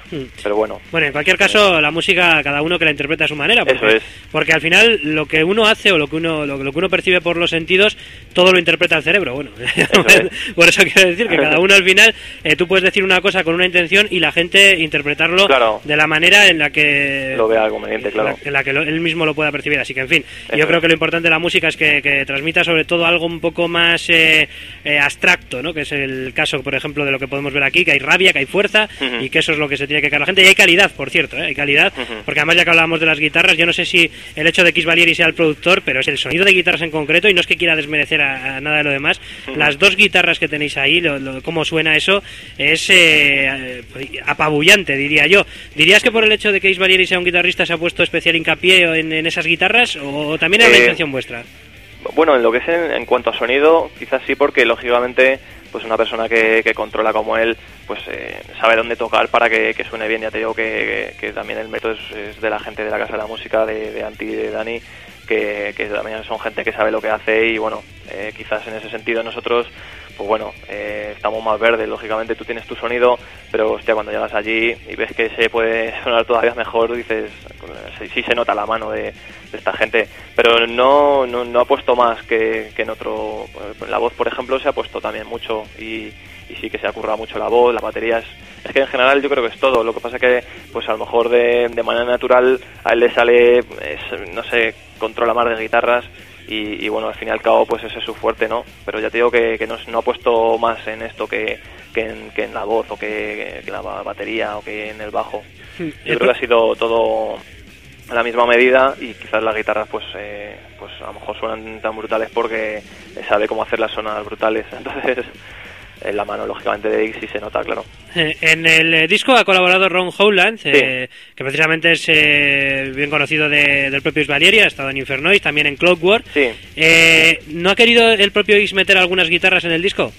pero bueno. Bueno, en cualquier caso, la música cada uno que la interpreta a su manera, porque, Eso es. porque al final lo que uno hace o lo que uno lo, lo que uno percibe por los sentidos, todo lo interpreta el cerebro. Bueno, Eso es. por eso quiero decir que cada uno al final, eh, tú puedes decir una cosa con una intención y la gente interpretarlo Claro. de la manera en la que Lo vea conveniente, claro. en la, en la que lo- él mismo lo pueda percibir. Así que, en fin, Eso yo creo es. que lo importante de la música es que, que transmita sobre todo algo un poco más eh, eh, abstracto, ¿no? Que es el caso, por ejemplo, de lo que podemos ver aquí, que hay rabia, que hay fuerza, Ujú. y que eso es lo que se tiene que quedar la gente. Y hay calidad, por cierto, ¿eh? Hay calidad, Ujú. porque además ya que hablábamos de las guitarras, yo no sé si el hecho de que Isvalieri sea el productor, pero es el sonido de guitarras en concreto, y no es que quiera desmerecer a, a nada de lo demás. Ujú. Las dos guitarras que tenéis ahí, lo, lo- cómo suena eso, es eh, eh, apabullante, diría yo. ¿Dirías que por el hecho de que Isvalieri sea un guitarrista se ha puesto especial hincapié en, en esas guitarras, o también era una Eh, intención vuestra? Bueno, en lo que es en, en cuanto a sonido, quizás sí, porque lógicamente pues una persona que, que controla como él, pues eh, sabe dónde tocar para que, que suene bien. Ya te digo que, que, que también el método es, es de la gente de la Casa de la Música, de, de Anti y de Dani, que, que también son gente que sabe lo que hace, y bueno, eh, quizás en ese sentido nosotros, pues bueno, eh, estamos más verdes. Lógicamente tú tienes tu sonido, pero hostia, cuando llegas allí y ves que se puede sonar todavía mejor, dices, sí, sí se nota la mano de, de esta gente, pero no, no, no ha puesto más que, que en otro. La voz, por ejemplo, se ha puesto también mucho, y, y sí que se ha currado mucho la voz, la batería. Es, es que en general yo creo que es todo. Lo que pasa que, pues a lo mejor de, de manera natural a él le sale, es, no sé, controla más de guitarras. Y, y bueno, al fin y al cabo pues ese es su fuerte, ¿no? Pero ya te digo que, que no, no ha puesto más en esto que, que, en, que en la voz, o que, que en la batería, o que en el bajo. Yo creo que ha sido todo a la misma medida, y quizás las guitarras pues eh, pues a lo mejor suenan tan brutales porque sabe cómo hacerlas sonar brutales. Entonces en la mano, lógicamente, de X sí se nota, claro. Eh, En el eh, disco ha colaborado Ron Howland, eh, que precisamente es eh, bien conocido de- del propio Isvalieri, ha estado en Infernoid, también en Clockwork. Sí. Eh, ¿No ha querido el propio X meter algunas guitarras en el disco?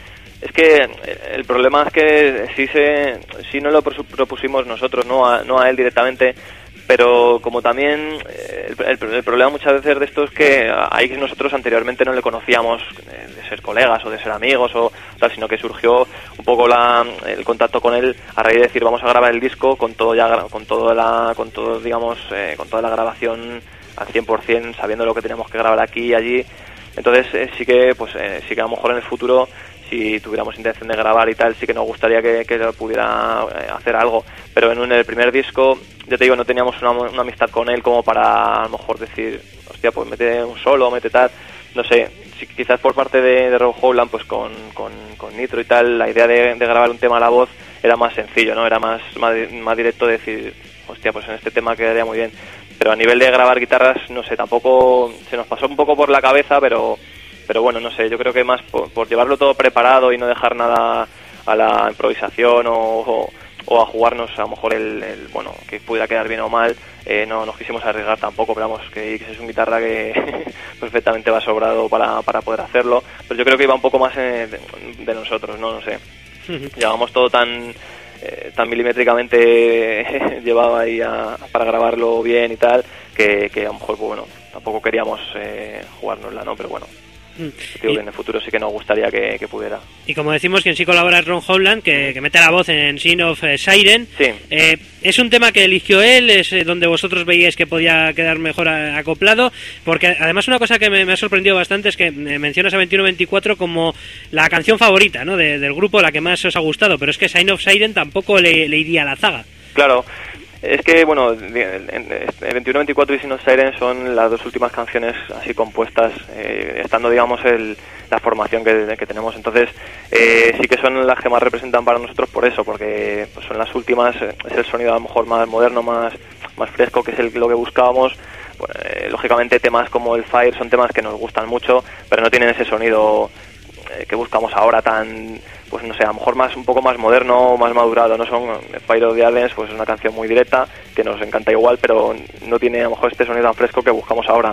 Es que el problema es que sí se sí no lo prosu- propusimos nosotros, no a, no a él directamente, pero como también eh, el, el- el problema muchas veces de esto es que a X nosotros anteriormente no le conocíamos eh, de ser colegas o de ser amigos o tal, sino que surgió un poco la, el contacto con él a raíz de decir vamos a grabar el disco con todo ya gra- con toda la con todo digamos eh, con toda la grabación al cien por ciento, sabiendo lo que teníamos que grabar aquí y allí. Entonces eh, sí que pues eh, sí que a lo mejor en el futuro, si tuviéramos intención de grabar y tal, sí que nos gustaría que, que pudiera eh, hacer algo. Pero en, un, en el primer disco, ya te digo, no teníamos una, una amistad con él como para a lo mejor decir, hostia, pues mete un solo, mete tal. No sé, si, quizás por parte de, de Ron Howland, pues con, con, con Nitro y tal, la idea de, de grabar un tema a la voz era más sencillo, ¿no? Era más, más, más directo de decir, hostia, pues en este tema quedaría muy bien. Pero a nivel de grabar guitarras, no sé, tampoco se nos pasó un poco por la cabeza, pero pero bueno, no sé, yo creo que más por, por llevarlo todo preparado y no dejar nada a la improvisación o, o, o a jugarnos a lo mejor el, el bueno, que pudiera quedar bien o mal, eh, no nos quisimos arriesgar tampoco, pero vamos, que X es un guitarra que perfectamente va sobrado para, para poder hacerlo, pero yo creo que iba un poco más eh, de, de nosotros, no, no sé, llevamos todo tan eh, tan milimétricamente llevado ahí a, para grabarlo bien y tal, que, que a lo mejor, pues, bueno, tampoco queríamos eh, jugárnosla, ¿no? Pero bueno, digo que en el futuro sí que nos gustaría que, que pudiera. Y como decimos, quien sí colabora es Ron Howland, que, que mete la voz en Sin of eh, Siren. Sí. Eh, es un tema que eligió él, es eh, donde vosotros veíais que podía quedar mejor a- acoplado, porque además una cosa que me, me ha sorprendido bastante es que eh, mencionas a veintiuno veinticuatro como la canción favorita, ¿no? de- del grupo, la que más os ha gustado, pero es que Sign of Siren tampoco le, le iría a la zaga. Claro, es que, bueno, veintiuno veinticuatro y Sin of Siren son las dos últimas canciones así compuestas, eh, estando, digamos, el, la formación que, que tenemos. Entonces, eh, sí que son las que más representan para nosotros por eso, porque pues, son las últimas, eh, es el sonido a lo mejor más moderno, más, más fresco, que es el, lo que buscábamos. Bueno, eh, lógicamente temas como el Fire son temas que nos gustan mucho, pero no tienen ese sonido eh, que buscamos ahora tan, pues no sé, a lo mejor más un poco más moderno, más madurado. No son Fire of the Ardents, pues es una canción muy directa que nos encanta igual, pero no tiene a lo mejor este sonido tan fresco que buscamos ahora.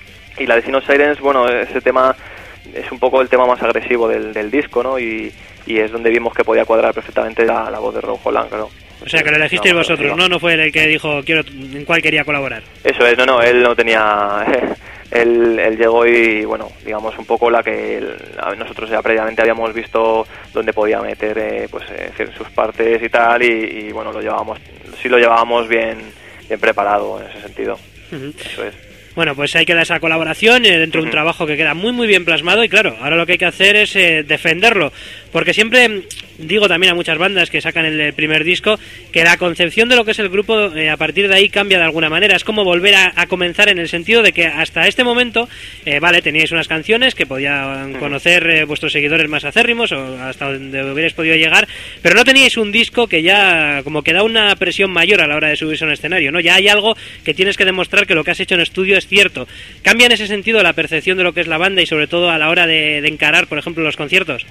Y la de Sin of Sirens, bueno, ese tema es un poco el tema más agresivo del, del disco, ¿no? Y, y es donde vimos que podía cuadrar perfectamente la, la voz de Ron Howland, claro. O sea, que lo elegisteis vosotros, sí, ¿no? No fue el que dijo quiero en cuál quería colaborar. Eso es, no, no, él no tenía él, él llegó y, bueno, digamos un poco la que él, nosotros ya previamente habíamos visto dónde podía meter eh, pues eh, sus partes y tal, y, y bueno, lo llevábamos, sí lo llevábamos bien, bien preparado en ese sentido. Uh-huh. Eso es. Bueno, pues ahí queda esa colaboración eh, dentro de un trabajo que queda muy muy bien plasmado, y claro, ahora lo que hay que hacer es eh, defenderlo, porque siempre digo también a muchas bandas que sacan el, el primer disco que la concepción de lo que es el grupo eh, a partir de ahí cambia de alguna manera. Es como volver a, a comenzar, en el sentido de que hasta este momento eh, vale, teníais unas canciones que podían conocer eh, vuestros seguidores más acérrimos o hasta donde hubierais podido llegar, pero no teníais un disco que ya como que da una presión mayor a la hora de subirse a un escenario, ¿no? Ya hay algo que tienes que demostrar que lo que has hecho en estudio es cierto. ¿Cambia en ese sentido la percepción de lo que es la banda y sobre todo a la hora de, de encarar, por ejemplo, los conciertos?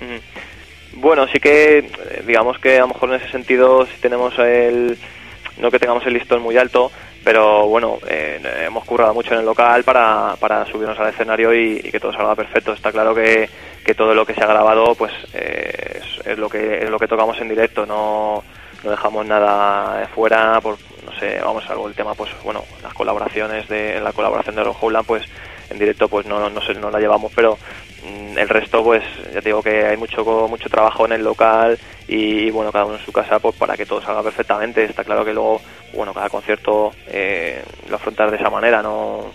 Bueno, sí que digamos que a lo mejor en ese sentido sí tenemos el, no que tengamos el listón muy alto, pero bueno, eh, hemos currado mucho en el local para, para subirnos al escenario y, y que todo salga perfecto. Está claro que, que todo lo que se ha grabado pues eh, es, es lo que es lo que tocamos en directo, no, no dejamos nada de fuera, por, no sé, vamos, algo el tema, pues bueno, las colaboraciones de la colaboración de Ron Howland, pues en directo pues no no sé, no la llevamos, pero mmm, el resto pues ya te digo que hay mucho mucho trabajo en el local y, y bueno, cada uno en su casa pues para que todo salga perfectamente. Está claro que luego, bueno, cada concierto eh, lo afrontas de esa manera, no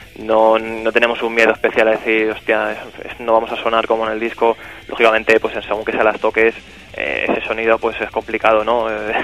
no no tenemos un miedo especial a decir, hostia, no vamos a sonar como en el disco. Lógicamente, pues según que se las toques, eh, ese sonido pues es complicado, ¿no?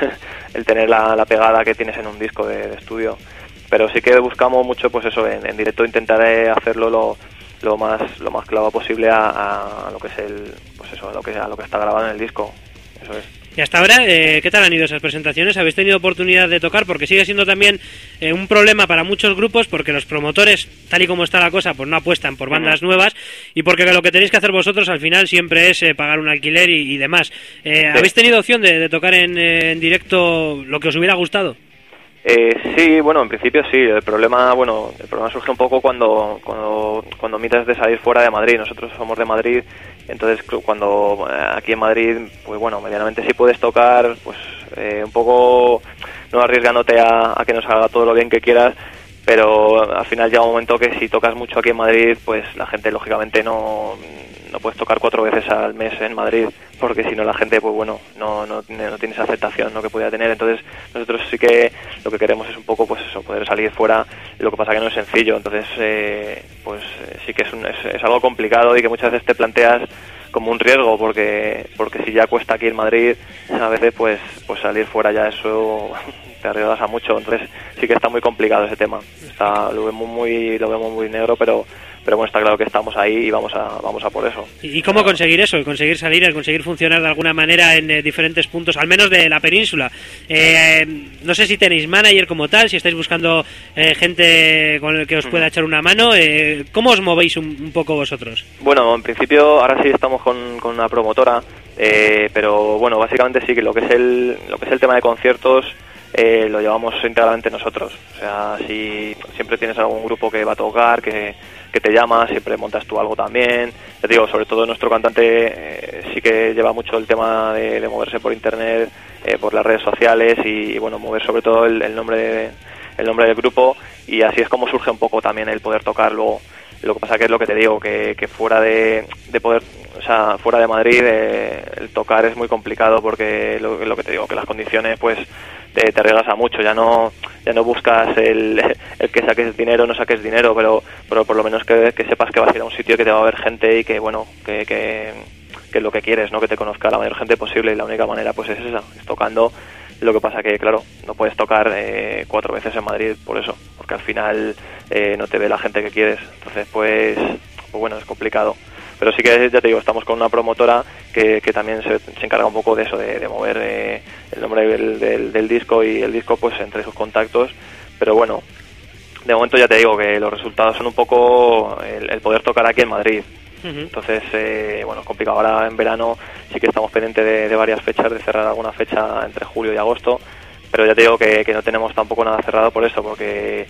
El tener la, la pegada que tienes en un disco de, de estudio. Pero sí que buscamos mucho, pues eso, en, en directo intentaré hacerlo lo, lo más lo más claro posible a, a lo que es el, pues eso, a lo que a lo que está grabado en el disco. Eso es. Y hasta ahora, eh, ¿qué tal han ido esas presentaciones? ¿Habéis tenido oportunidad de tocar? Porque sigue siendo también eh, un problema para muchos grupos, porque los promotores, tal y como está la cosa, pues no apuestan por bandas uh-huh. nuevas, y porque lo que tenéis que hacer vosotros al final siempre es eh, pagar un alquiler y, y demás. Eh, sí. ¿Habéis tenido opción de, de tocar en, eh, en directo lo que os hubiera gustado? Eh, sí, bueno, en principio sí. El problema, bueno, el problema surge un poco cuando cuando cuando miras de salir fuera de Madrid. Nosotros somos de Madrid, entonces cuando aquí en Madrid, pues bueno, medianamente sí puedes tocar, pues eh, un poco no arriesgándote a, a que nos salga todo lo bien que quieras, pero al final llega un momento que si tocas mucho aquí en Madrid, pues la gente lógicamente no no puedes tocar cuatro veces al mes en Madrid, porque si no la gente, pues bueno, no no, no tiene esa aceptación, ¿no?, que pudiera tener. Entonces nosotros sí que lo que queremos es un poco, pues eso, poder salir fuera. Lo que pasa que no es sencillo, entonces eh, pues eh, sí que es, un, es, es algo complicado y que muchas veces te planteas como un riesgo, porque porque si ya cuesta aquí en Madrid, a veces pues pues salir fuera ya eso te arriesgas a mucho. Entonces sí que está muy complicado ese tema. Está, lo vemos muy lo vemos muy negro, pero pero bueno, está claro que estamos ahí y vamos a vamos a por eso. ¿Y cómo conseguir eso? El conseguir salir, el conseguir funcionar de alguna manera en eh, diferentes puntos, al menos de la península. Eh, no sé si tenéis manager como tal, si estáis buscando eh, gente con el que os pueda echar una mano. Eh, ¿Cómo os movéis un, un poco vosotros? Bueno, en principio ahora sí estamos con, con una promotora, eh, pero bueno, básicamente sí que lo que es el lo que es el tema de conciertos eh, lo llevamos íntegramente nosotros. O sea, si siempre tienes algún grupo que va a tocar, que que te llama, siempre montas tú algo también. Te digo, sobre todo nuestro cantante eh, sí que lleva mucho el tema de, de moverse por internet, eh, por las redes sociales y, y bueno, mover sobre todo el, el nombre de, el nombre del grupo, y así es como surge un poco también el poder tocar luego. Lo que pasa que es lo que te digo, que, que fuera de, de poder, o sea, fuera de Madrid eh, el tocar es muy complicado, porque lo, lo que te digo, que las condiciones pues te, te arriesgas a mucho, ya no ya no buscas el, el que saques dinero, no saques dinero, pero pero por lo menos que, que sepas que vas a ir a un sitio que te va a ver gente y que bueno, que, que, que es lo que quieres, ¿no?, que te conozca la mayor gente posible, y la única manera pues es esa, es tocando. Lo que pasa que, claro, no puedes tocar eh, cuatro veces en Madrid por eso, porque al final eh, no te ve la gente que quieres. Entonces, pues, pues bueno, es complicado. Pero sí que, ya te digo, estamos con una promotora que, que también se, se encarga un poco de eso, de, de mover eh, el nombre del, del, del disco y el disco pues entre sus contactos. Pero bueno, de momento ya te digo que los resultados son un poco el, el poder tocar aquí en Madrid. Entonces, eh, bueno, es complicado. Ahora en verano sí que estamos pendientes de, de varias fechas, de cerrar alguna fecha entre julio y agosto, pero ya te digo que, que no tenemos tampoco nada cerrado por eso, porque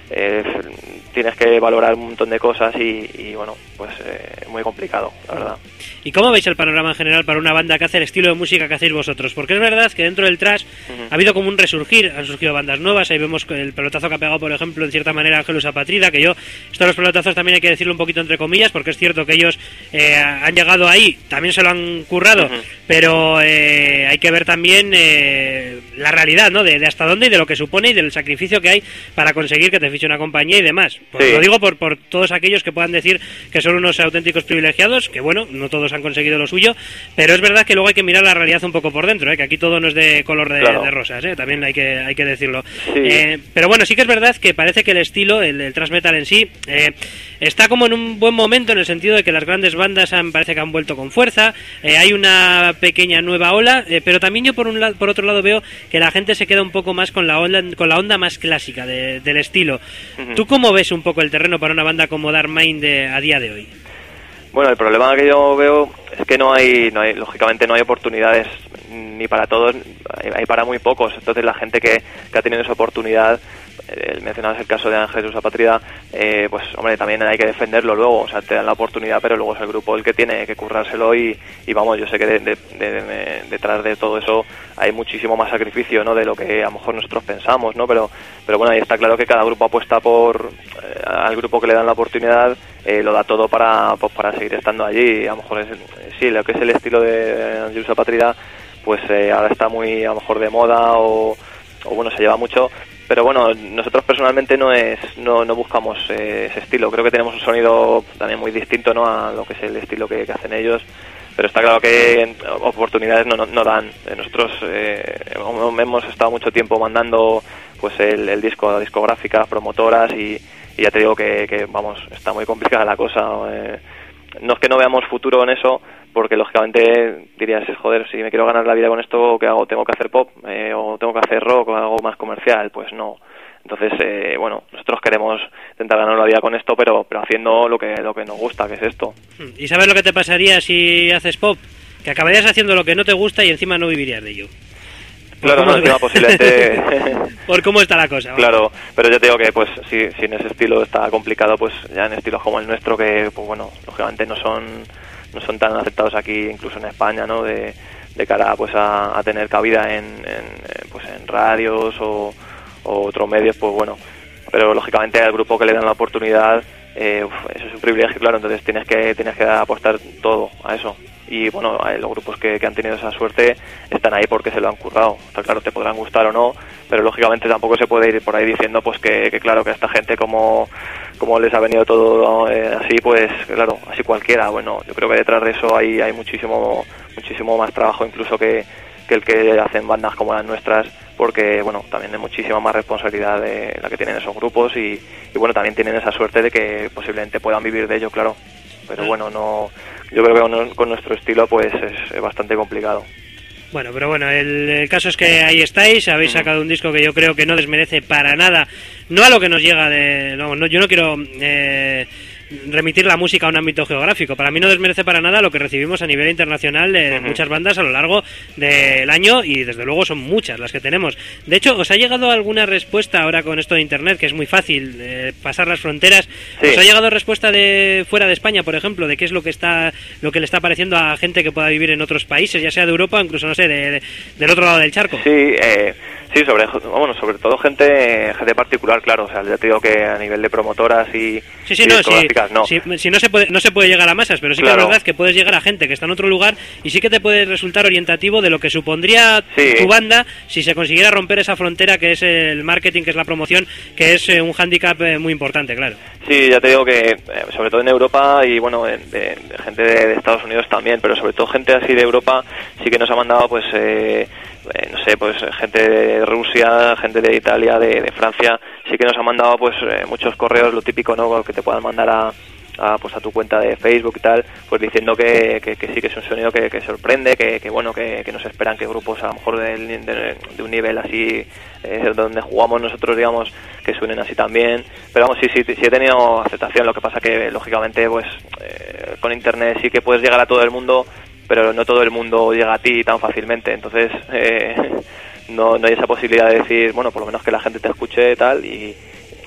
eh, tienes que valorar un montón de cosas y, y bueno, pues eh, muy complicado, la verdad. ¿Y cómo veis el panorama en general para una banda que hace el estilo de música que hacéis vosotros? Porque es verdad que dentro del thrash uh-huh. ha habido como un resurgir, han surgido bandas nuevas, ahí vemos el pelotazo que ha pegado, por ejemplo, en cierta manera Angelus Apatrida, que yo, esto de los pelotazos también hay que decirlo un poquito entre comillas, porque es cierto que ellos eh, han llegado ahí, también se lo han currado, uh-huh. pero eh, hay que ver también eh, la realidad, ¿no? De, de hasta dónde y de lo que supone y del sacrificio que hay para conseguir que te fiche una compañía y demás. Pues sí. Lo digo por, por todos aquellos que puedan decir que son unos auténticos privilegiaos, que bueno, no todos han conseguido lo suyo, pero es verdad que luego hay que mirar la realidad un poco por dentro, ¿eh? Que aquí todo no es de color de, claro. de rosas, ¿eh? También hay que hay que decirlo. Sí. Eh, pero bueno, sí que es verdad que parece que el estilo, el, el thrash metal en sí, eh, está como en un buen momento en el sentido de que las grandes bandas han, parece que han vuelto con fuerza, eh, hay una pequeña nueva ola, eh, pero también yo por un lado, por otro lado veo que la gente se queda un poco más con la onda, con la onda más clásica de, del estilo. Uh-huh. ¿Tú cómo ves un poco el terreno para una banda como Dark Mind de, a día de hoy? Bueno, el problema que yo veo es que no hay, no hay, lógicamente no hay oportunidades ni para todos, hay, hay para muy pocos. Entonces la gente que, que ha tenido esa oportunidad, eh, mencionabas el caso de Ángelus Apatrida, eh, pues hombre, también hay que defenderlo luego, o sea, te dan la oportunidad, pero luego es el grupo el que tiene que currárselo y, y vamos, yo sé que de, de, de, de, detrás de todo eso hay muchísimo más sacrificio, ¿no? De lo que a lo mejor nosotros pensamos, ¿no? Pero, pero bueno, ahí está claro que cada grupo apuesta por eh, al grupo que le dan la oportunidad. Eh, lo da todo para pues, para seguir estando allí. A lo mejor es, sí, lo que es el estilo de Ángelus Apatrida, pues eh, ahora está muy a lo mejor de moda o, o bueno, se lleva mucho, pero bueno, nosotros personalmente no es no, no buscamos eh, ese estilo. Creo que tenemos un sonido también muy distinto, ¿no? A lo que es el estilo que, que hacen ellos, pero está claro que oportunidades no, no, no dan. Nosotros eh, hemos estado mucho tiempo mandando pues el, el disco a discográficas, promotoras y Y ya te digo que, que, vamos, está muy complicada la cosa. Eh, no es que no veamos futuro en eso, porque lógicamente dirías, joder, si me quiero ganar la vida con esto, ¿qué hago? ¿Tengo que hacer pop? Eh, ¿O tengo que hacer rock? ¿O algo más comercial? Pues no. Entonces, eh, bueno, nosotros queremos intentar ganar la vida con esto, pero, pero haciendo lo que, lo que nos gusta, que es esto. ¿Y sabes lo que te pasaría si haces pop? Que acabarías haciendo lo que no te gusta y encima no vivirías de ello. Claro, no, encima posiblemente... Por cómo está la cosa. Claro, pero yo te digo que pues si, si en ese estilo está complicado, pues ya en estilos como el nuestro, que pues bueno, lógicamente no son no son tan aceptados aquí, incluso en España, ¿no? De, de cara pues a, a tener cabida en, en pues en radios o, o otros medios, pues bueno. Pero lógicamente al grupo que le dan la oportunidad, eh, uf, eso es un privilegio, claro, entonces tienes que tienes que apostar todo a eso. Y bueno, los grupos que, que han tenido esa suerte están ahí porque se lo han currado. Está claro, te podrán gustar o no, pero lógicamente tampoco se puede ir por ahí diciendo pues que, que claro, que a esta gente como, como les ha venido todo eh, así, pues claro, así cualquiera. Bueno, yo creo que detrás de eso hay, hay muchísimo muchísimo más trabajo incluso que, que el que hacen bandas como las nuestras, porque bueno, también hay muchísima más responsabilidad de la que tienen esos grupos y, y bueno, también tienen esa suerte de que posiblemente puedan vivir de ello, claro. Pero bueno, no, yo creo que con, con nuestro estilo pues es, es bastante complicado. Bueno, pero bueno, el, el caso es que ahí estáis, habéis uh-huh. sacado un disco que yo creo que no desmerece para nada, no a lo que nos llega de... No, no yo no quiero... Eh, remitir la música a un ámbito geográfico. Para mí no desmerece para nada lo que recibimos a nivel internacional de uh-huh. muchas bandas a lo largo del año y desde luego son muchas las que tenemos. De hecho, ¿os ha llegado alguna respuesta ahora con esto de internet, que es muy fácil eh, pasar las fronteras? Sí. ¿Os ha llegado respuesta de fuera de España, por ejemplo, de qué es lo que está lo que le está pareciendo a gente que pueda vivir en otros países, ya sea de Europa o incluso, no sé, de, de, del otro lado del charco? Sí, eh, sí, sobre bueno, sobre todo gente gente particular, claro. O sea, ya te digo que a nivel de promotoras y, sí, sí, y no, sí. No. Si, si no se puede no se puede llegar a masas, pero sí claro. que es verdad que puedes llegar a gente que está en otro lugar y sí que te puede resultar orientativo de lo que supondría sí. tu banda si se consiguiera romper esa frontera que es el marketing, que es la promoción, que es eh, un hándicap eh, muy importante, claro. Sí, ya te digo que eh, sobre todo en Europa y bueno, de, de, de gente de, de Estados Unidos también, pero sobre todo gente así de Europa sí que nos ha mandado pues eh, eh, no sé, pues gente de Rusia, gente de Italia, de, de Francia, sí que nos ha mandado pues eh, muchos correos, lo típico, ¿no? Que te puedan mandar a A, pues a tu cuenta de Facebook y tal, pues diciendo que, que, que sí que es un sonido que, que sorprende, que, que bueno, que, que nos esperan que grupos a lo mejor de, de, de un nivel así eh, donde jugamos nosotros, digamos, que suenen así también, pero vamos, sí, sí, sí he tenido aceptación. Lo que pasa que lógicamente pues eh, con internet sí que puedes llegar a todo el mundo, pero no todo el mundo llega a ti tan fácilmente, entonces eh, no, no hay esa posibilidad de decir, bueno, por lo menos que la gente te escuche y tal, y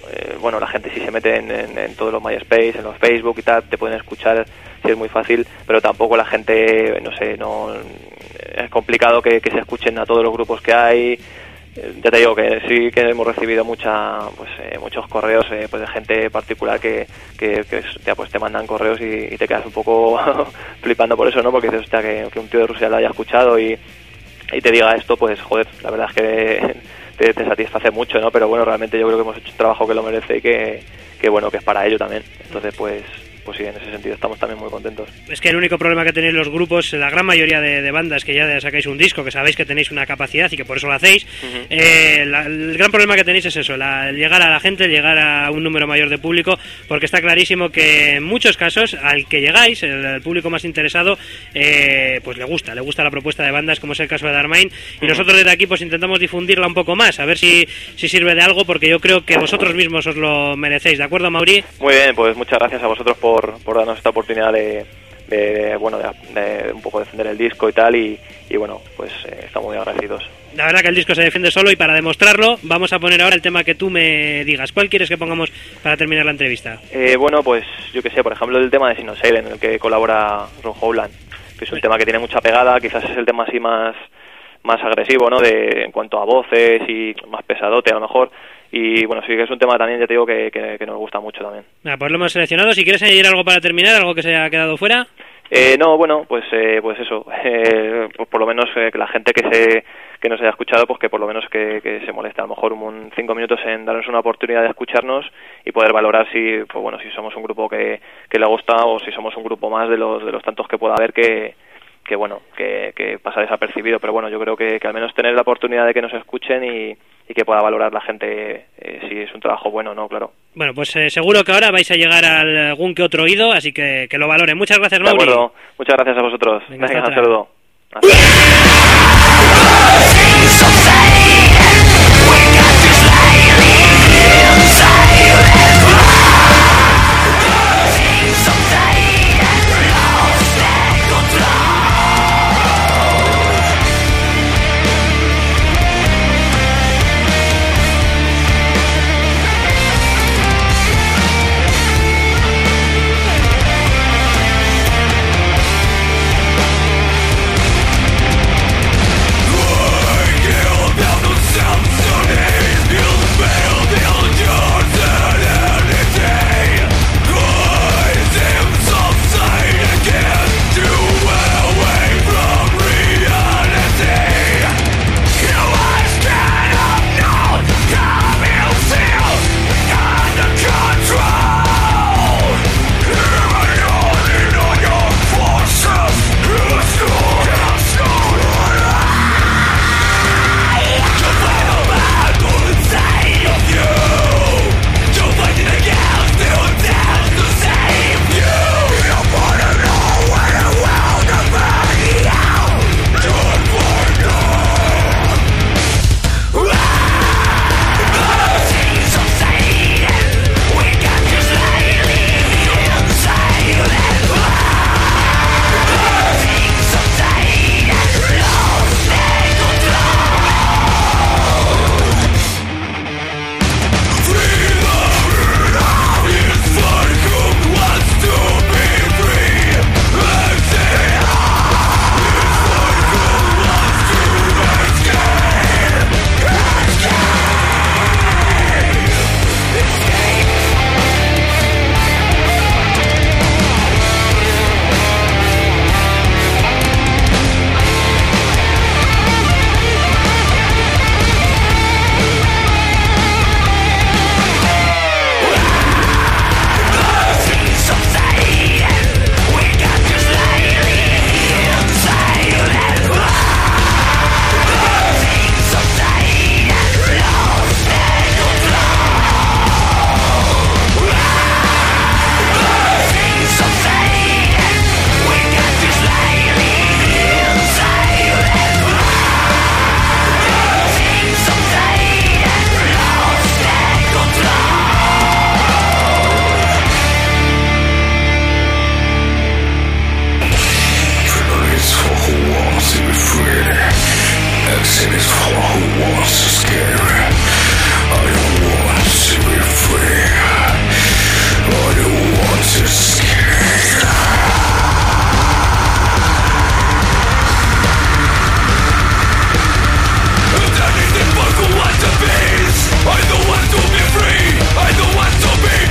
eh, bueno, la gente sí se mete en, en, en todos los MySpace, en los Facebook y tal, te pueden escuchar, sí es muy fácil, pero tampoco la gente, no sé, no es complicado que, que se escuchen a todos los grupos que hay. Ya te digo que sí que hemos recibido mucha, pues eh, muchos correos eh, pues de gente particular que, que, que ya, pues te mandan correos y, y te quedas un poco flipando por eso, ¿no? Porque dices, hostia, que, que un tío de Rusia lo haya escuchado y, y te diga esto, pues joder, la verdad es que te, te satisface mucho, ¿no? Pero bueno, realmente yo creo que hemos hecho un trabajo que lo merece y que, que bueno, que es para ello también. Entonces, pues pues sí, en ese sentido estamos también muy contentos. Es que el único problema que tenéis los grupos, la gran mayoría de, de bandas que ya sacáis un disco, que sabéis que tenéis una capacidad y que por eso lo hacéis, uh-huh. eh, la, el gran problema que tenéis es eso, la, llegar a la gente, llegar a un número mayor de público, porque está clarísimo que en muchos casos al que llegáis, el, el público más interesado, eh, pues le gusta, le gusta la propuesta de bandas, como es el caso de Darmain, y uh-huh. nosotros desde aquí pues intentamos difundirla un poco más, a ver si, si sirve de algo, porque yo creo que vosotros mismos os lo merecéis, ¿de acuerdo, Mauri? Muy bien, pues muchas gracias a vosotros por Por, por darnos esta oportunidad de, de bueno de, de un poco defender el disco y tal y, y bueno, pues eh, estamos muy agradecidos. La verdad que el disco se defiende solo y para demostrarlo vamos a poner ahora el tema que tú me digas. ¿Cuál quieres que pongamos para terminar la entrevista? Eh, bueno, pues yo que sé, por ejemplo el tema de Sin Sail, en el que colabora Ron Howland, que es un sí. tema que tiene mucha pegada, quizás es el tema así más más agresivo, ¿no? De en cuanto a voces y más pesadote a lo mejor. Y bueno, sí que es un tema también, ya te digo, que, que, que nos gusta mucho también. Ah, pues lo hemos seleccionado. Si quieres añadir algo para terminar, algo que se haya quedado fuera. Eh, no, bueno, pues eh, pues eso, eh, pues por lo menos eh, que la gente que se que nos haya escuchado, pues que por lo menos que, que se moleste a lo mejor un cinco minutos en darnos una oportunidad de escucharnos y poder valorar si, pues bueno, si somos un grupo que, que le gusta o si somos un grupo más de los de los tantos que pueda haber que que bueno, que, que pasa desapercibido, pero bueno, yo creo que, que al menos tener la oportunidad de que nos escuchen y, y que pueda valorar la gente eh, si es un trabajo bueno o no, claro. Bueno, pues eh, seguro que ahora vais a llegar a algún que otro oído, así que que lo valoren. Muchas gracias, Mauri. De acuerdo, muchas gracias a vosotros. Venga, Venga, hasta un saludo.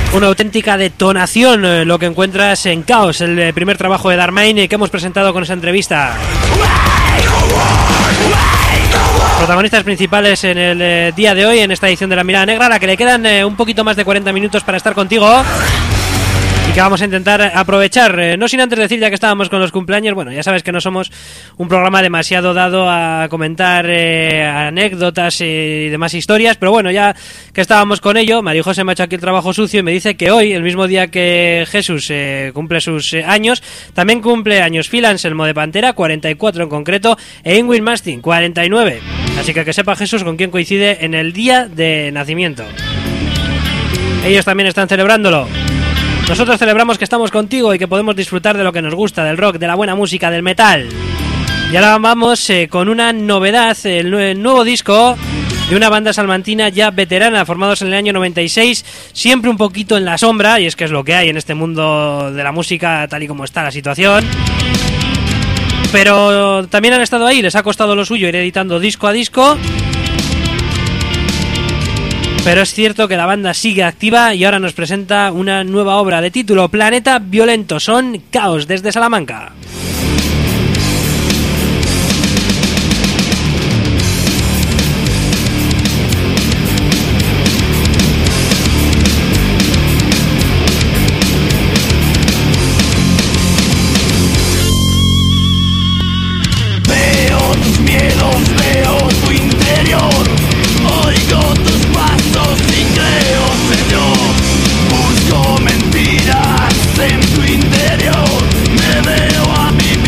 Una auténtica detonación eh, lo que encuentras en Chaos, el eh, primer trabajo de Darmain que hemos presentado con esa entrevista. Protagonistas principales en el eh, día de hoy, en esta edición de La Mirada Negra, a la que le quedan eh, un poquito más de cuarenta minutos para estar contigo. Y que vamos a intentar aprovechar, eh, no sin antes decir, ya que estábamos con los cumpleaños, bueno, ya sabes que no somos un programa demasiado dado a comentar eh, anécdotas y demás historias, pero bueno, ya que estábamos con ello, María José me ha hecho aquí el trabajo sucio y me dice que hoy, el mismo día que Jesús eh, cumple sus eh, años, también cumple años Phil Anselmo de Pantera, cuarenta y cuatro en concreto, e Ingrid Mastin, cuarenta y nueve. Así que que sepa Jesús con quién coincide en el día de nacimiento. Ellos también están celebrándolo. Nosotros celebramos que estamos contigo y que podemos disfrutar de lo que nos gusta, del rock, de la buena música, del metal. Y ahora vamos eh, con una novedad, el, el nuevo disco de una banda salmantina ya veterana, formados en el año noventa y seis, siempre un poquito en la sombra, y es que es lo que hay en este mundo de la música tal y como está la situación. Pero también han estado ahí, les ha costado lo suyo ir editando disco a disco. Pero es cierto que la banda sigue activa y ahora nos presenta una nueva obra de título Planeta Violento. Son Chaos desde Salamanca. Veo tus miedos, veo tu interior, oigo tus pasos y creo, Señor, busco mentiras en tu interior, me veo a mí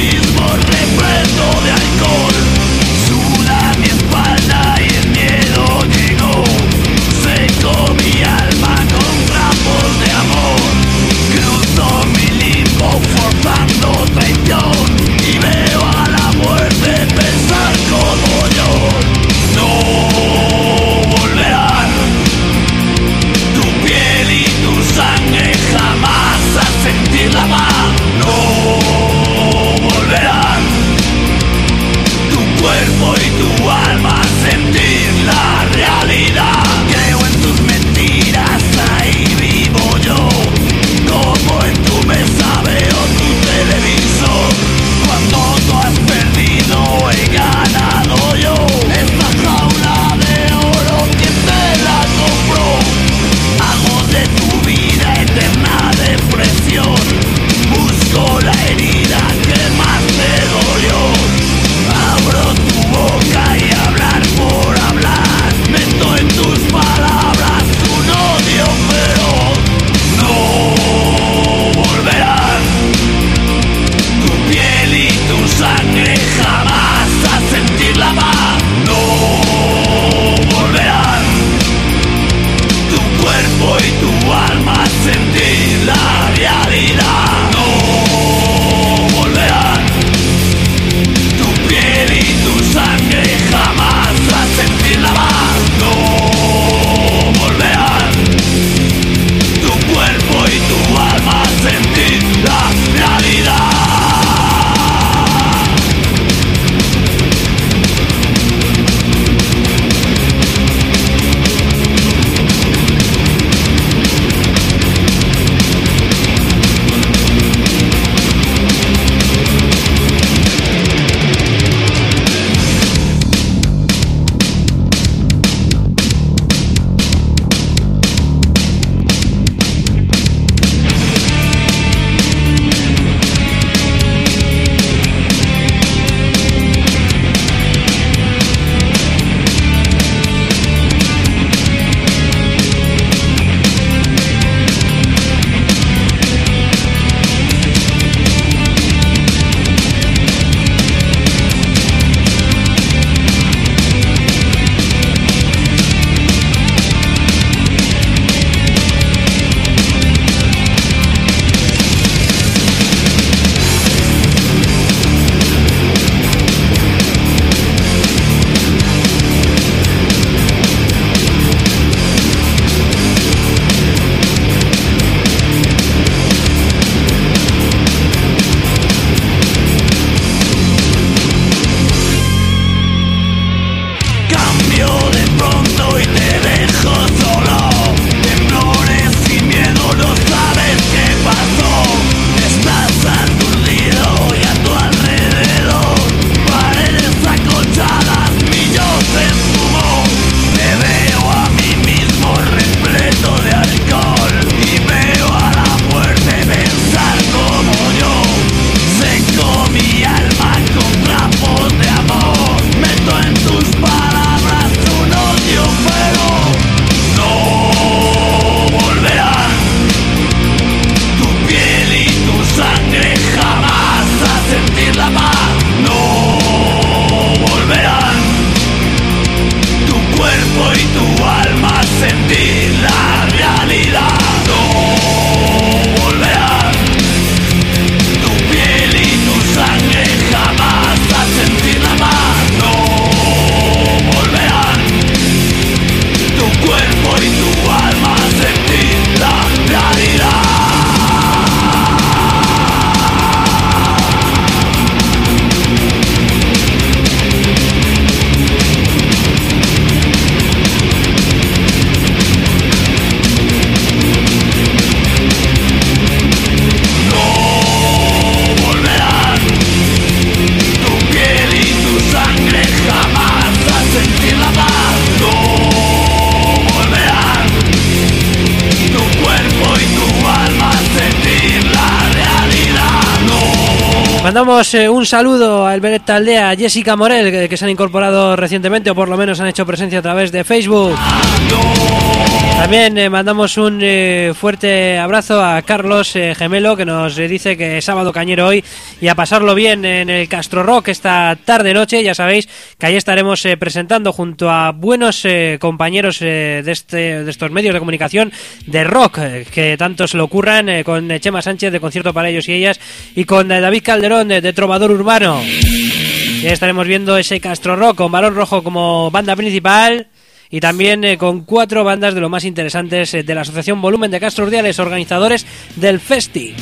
Mandamos eh, un saludo al Beret Taldea, a Jessica Morel, que, que se han incorporado recientemente, o por lo menos han hecho presencia a través de Facebook. También eh, mandamos un eh, fuerte abrazo a Carlos eh, Gemelo, que nos eh, dice que es sábado cañero hoy y a pasarlo bien en el Castro Rock esta tarde-noche. Ya sabéis que ahí estaremos eh, presentando junto a buenos eh, compañeros eh, de, este, de estos medios de comunicación de rock, eh, que tanto se lo ocurran, eh, con eh, Chema Sánchez de Concierto para Ellos y Ellas y con eh, David Calderón de, de Trovador Urbano. Ya estaremos viendo ese Castro Rock con Balón Rojo como banda principal. Y también eh, con cuatro bandas de lo más interesantes eh, de la Asociación Volumen de Castro Urdiales, organizadores del Festi.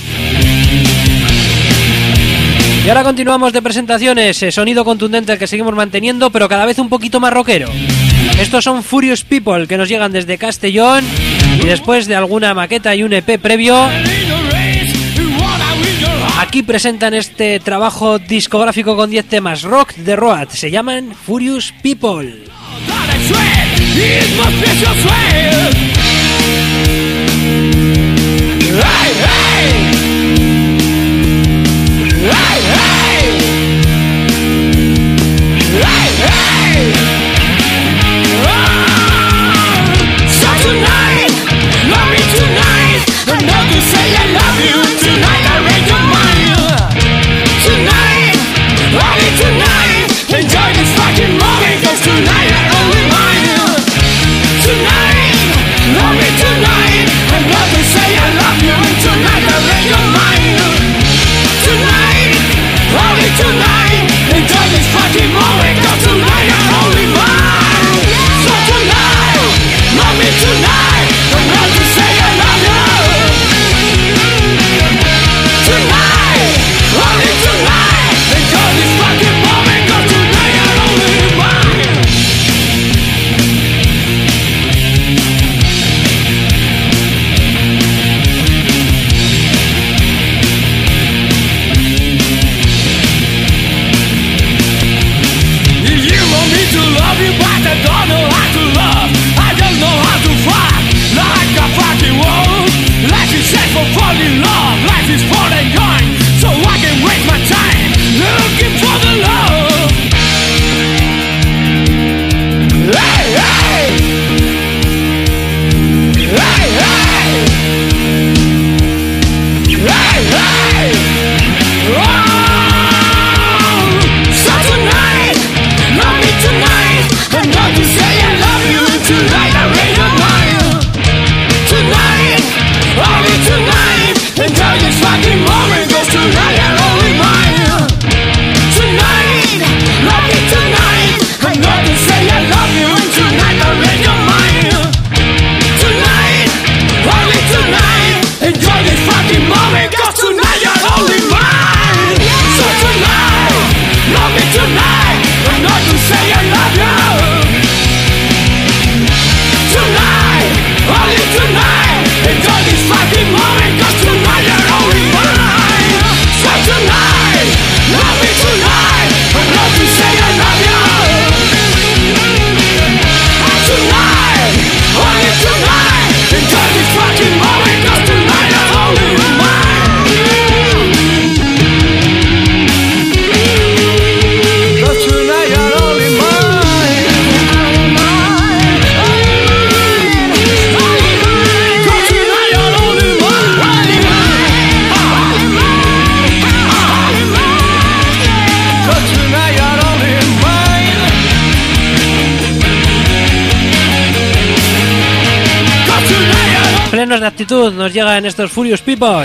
Y ahora continuamos de presentaciones, eh, sonido contundente que seguimos manteniendo, pero cada vez un poquito más rockero. Estos son Furious People, que nos llegan desde Castellón, y después de alguna maqueta y un E P previo, aquí presentan este trabajo discográfico con diez temas, rock de Road. Se llaman Furious People. It's my special sweat. Hey, hey. Hey, hey. Hey, hey. Oh. So tonight, love me tonight. And not to say I love you tonight, I read your mind. Tonight, only tonight. Enjoy this fucking moment, 'cause tonight I only mine. Tonight, love me tonight. I'm not to say I love you. Tonight I read your mind. Tonight, only tonight. Enjoy this fucking moment, 'cause tonight I'm only mine. So tonight, love me tonight. I'm not to say I love you. Tonight, only tonight. Enjoy this fucking moment, 'cause tonight I'm only mine. Love you, but I don't know how to love. I don't know how to fight like a fucking wolf. Life is set for falling love. Life is falling going, so I can waste my time looking for the love. Hey, hey, hey, hey, hey, hey. Oh. So tonight, love me tonight. I'm not to say I love you. Tonight I read your mind. Tonight, only tonight. Enjoy this fucking moment, 'cause tonight I'm only mine. Tonight, love me tonight. I'm not to say I love you. Tonight I read your mind. Tonight, only tonight. Enjoy this fucking moment, 'cause tonight I'm only mine. So tonight, love me tonight. I'm not to say I love you. Tonight, only tonight. Enjoy this fucking moment, 'cause tonight you're only mine. So tonight, love me tonight. I'm not to say I love you. Tonight, only tonight. Enjoy this fucking moment, 'cause tonight you're only mine. 'Cause tonight you're only mine. Cause tonight you're only mine. Cause tonight you're only mine. Cause tonight you're Plenos de actitud nos llegan estos Furious People.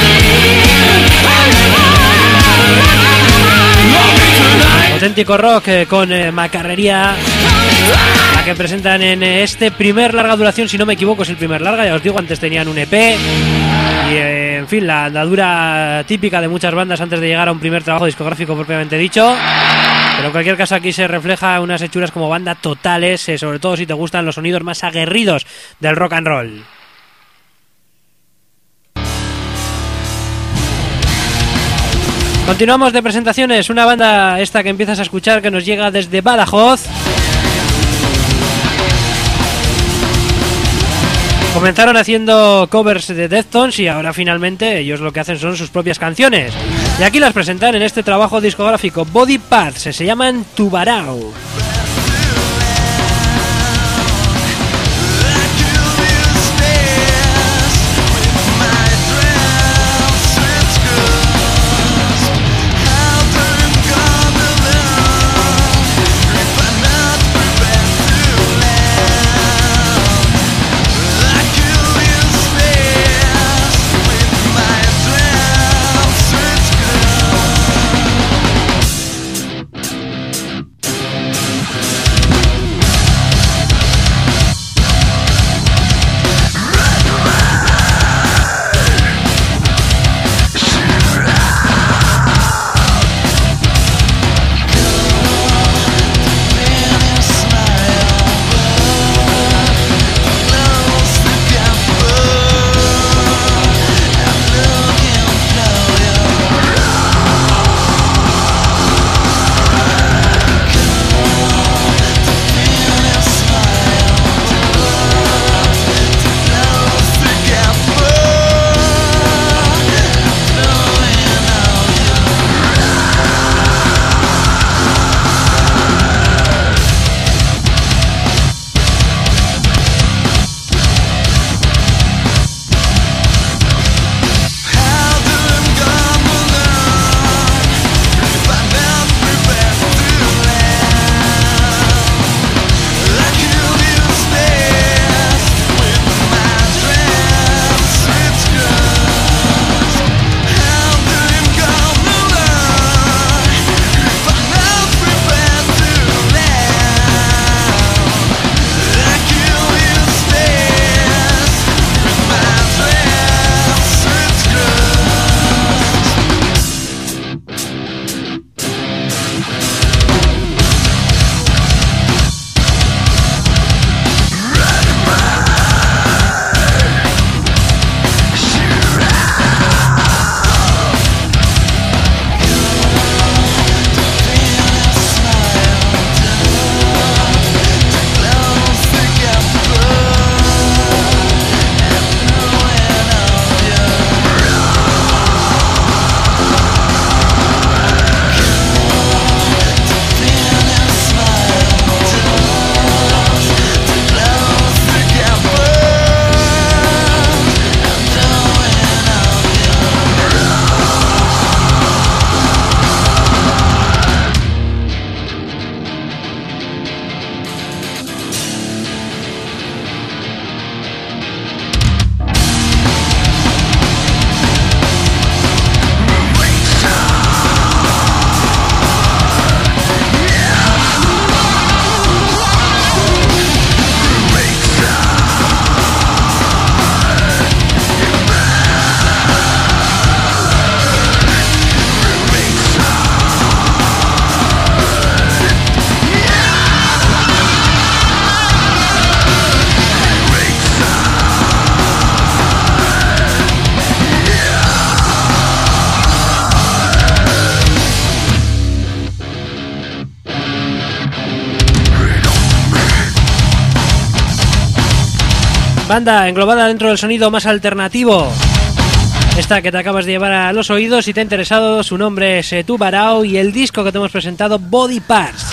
Auténtico rock eh, con eh, macarrería, la que presentan en eh, este primer larga duración, si no me equivoco es el primer larga, ya os digo, antes tenían un E P y eh, en fin, la andadura típica de muchas bandas antes de llegar a un primer trabajo discográfico propiamente dicho, pero en cualquier caso aquí se refleja unas hechuras como banda totales, eh, sobre todo si te gustan los sonidos más aguerridos del rock and roll. Continuamos de presentaciones, una banda esta que empiezas a escuchar que nos llega desde Badajoz. Comenzaron haciendo covers de Deftones y ahora finalmente ellos lo que hacen son sus propias canciones. Y aquí las presentan en este trabajo discográfico Body Parts, se llaman Tubarão. Banda englobada dentro del sonido más alternativo. Esta que te acabas de llevar a los oídos, si te ha interesado, su nombre es Tubarão y el disco que te hemos presentado, Body Parts.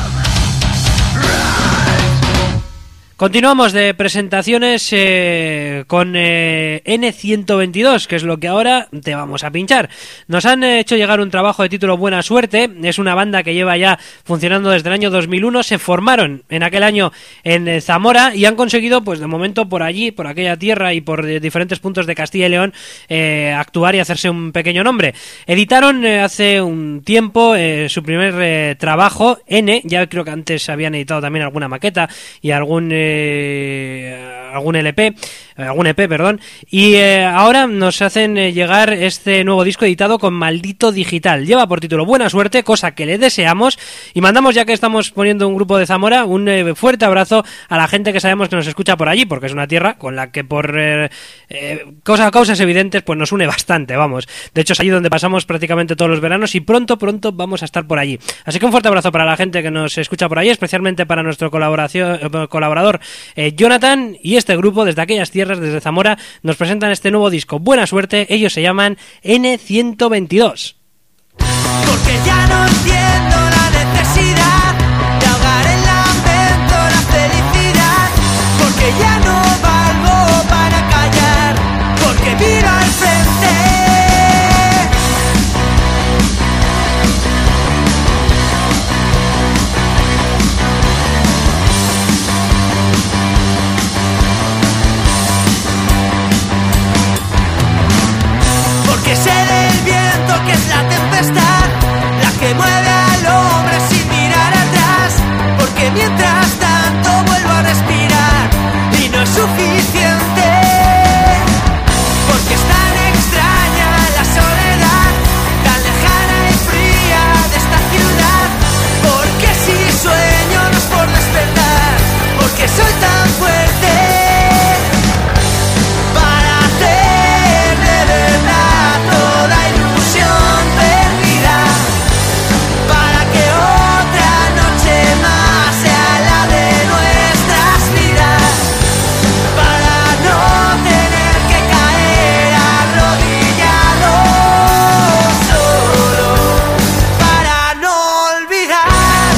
Continuamos de presentaciones eh, con eh, N ciento veintidós, que es lo que ahora te vamos a pinchar. Nos han hecho llegar un trabajo de título Buena Suerte. Es una banda que lleva ya funcionando desde el año dos mil uno. Se formaron en aquel año en eh, Zamora y han conseguido, pues de momento por allí, por aquella tierra y por eh, diferentes puntos de Castilla y León, eh, actuar y hacerse un pequeño nombre. Editaron eh, hace un tiempo eh, su primer eh, trabajo, N. Ya creo que antes habían editado también alguna maqueta y algún... Eh, algún L P, algún E P, perdón, y eh, ahora nos hacen eh, llegar este nuevo disco editado con Maldito Digital. Lleva por título Buena Suerte, cosa que le deseamos, y mandamos, ya que estamos poniendo un grupo de Zamora, un eh, fuerte abrazo a la gente que sabemos que nos escucha por allí, porque es una tierra con la que por eh, eh, cosas, causas evidentes pues nos une bastante, vamos. De hecho es allí donde pasamos prácticamente todos los veranos y pronto, pronto vamos a estar por allí. Así que un fuerte abrazo para la gente que nos escucha por allí, especialmente para nuestro colaboración, eh, colaborador eh, Jonathan, y este grupo desde aquellas tierras, desde Zamora, nos presentan este nuevo disco Buena Suerte. Ellos se llaman N ciento veintidós. Porque ya no entiendo la necesidad de ahogar el lamento la felicidad. Porque ya no valgo para callar. Porque miro al frente. Porque sé del viento que es la tempestad, la que mueve al hombre sin mirar atrás. Porque mientras tanto vuelvo a respirar y no es suficiente. Porque es tan extraña la soledad, tan lejana y fría de esta ciudad. Porque si sueño no es por despertar, porque soy tan fuerte para hacer de verdad toda ilusión perdida, para que otra noche más sea la de nuestras vidas, para no tener que caer arrodillados, solo para no olvidar.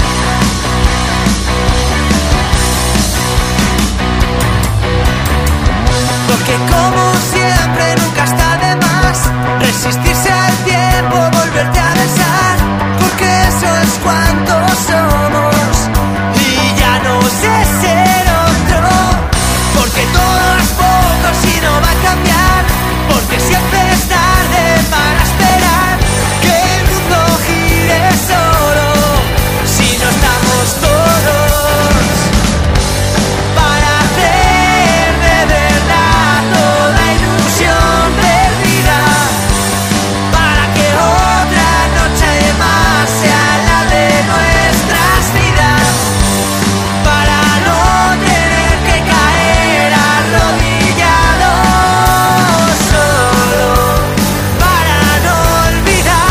Porque como siempre nunca está de más resistirse al tiempo, volverte a besar. Porque eso es cuanto somos y ya no sé ser otro. Porque todo es poco si no va a cambiar. Porque siempre es tarde para esperar que el mundo gire solo si no estamos todos. Para hacer de verdad toda ilusión perdida, para que otra noche más sea la de nuestras vidas, para no tener que caer arrodillados, solo para no olvidar.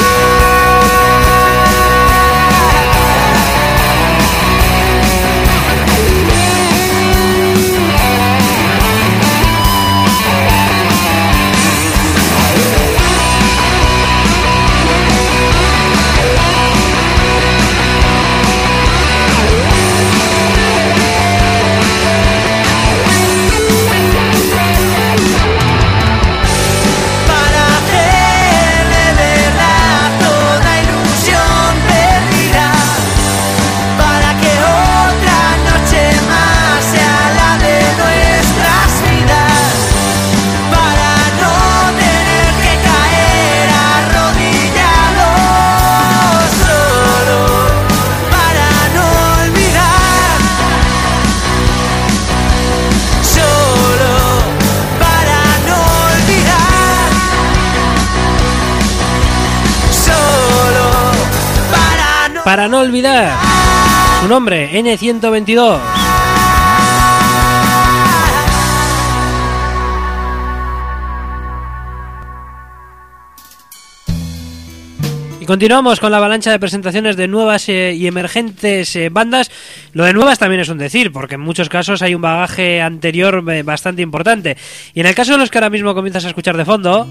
Para hacer de verdad toda ilusión perdida, para que otra noche más sea la de nuestras vidas, para no tener que caer arrodillados, solo para no olvidar, solo para no olvidar, solo para no Para no olvidar su nombre, N ciento veintidós. Y continuamos con la avalancha de presentaciones de nuevas eh, y emergentes eh, bandas. Lo de nuevas también es un decir, porque en muchos casos hay un bagaje anterior eh, bastante importante. Y en el caso de los que ahora mismo comienzas a escuchar de fondo,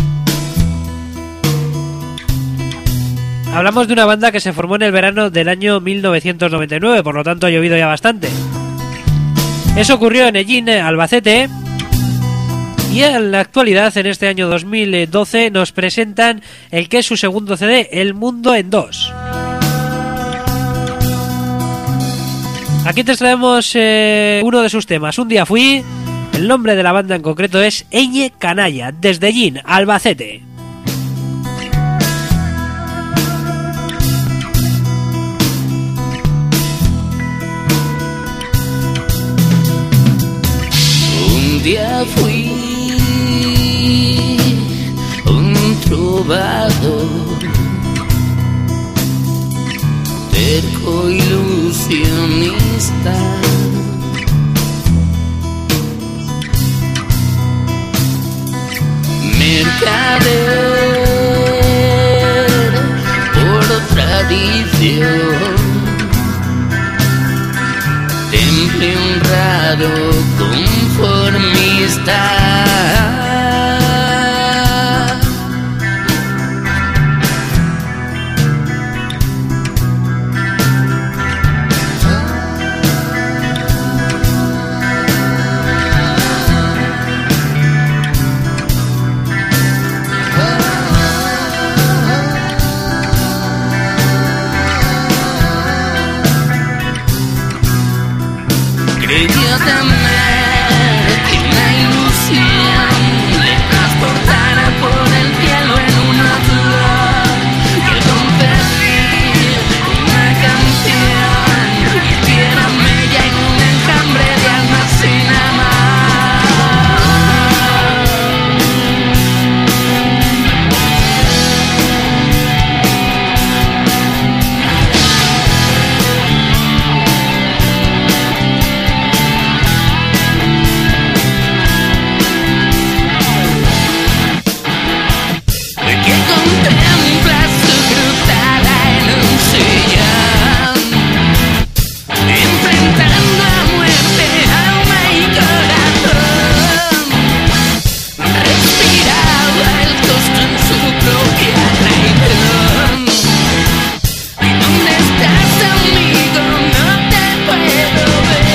hablamos de una banda que se formó en el verano del año mil novecientos noventa y nueve, por lo tanto ha llovido ya bastante. Eso ocurrió en Ellín, Albacete. Y en la actualidad, en este año dos mil doce, nos presentan el que es su segundo C D, El Mundo en Dos. Aquí te traemos eh, uno de sus temas, Un día fui. El nombre de la banda en concreto es Eñe Canalla, desde Ellín, Albacete. Un día fui un trovador, terco ilusionista, mercader por tradición, temple honrado conformista. yo temer que una ilusión le transportara por el cielo en una flor, que concebir una canción hiciera mella en un enjambre de almas sin amar. Que contempla su cruzada en un sillón, enfrentando a muerte alma y corazón. Respiraba el costo en su propia traición. ¿Y dónde estás, amigo? No te puedo ver.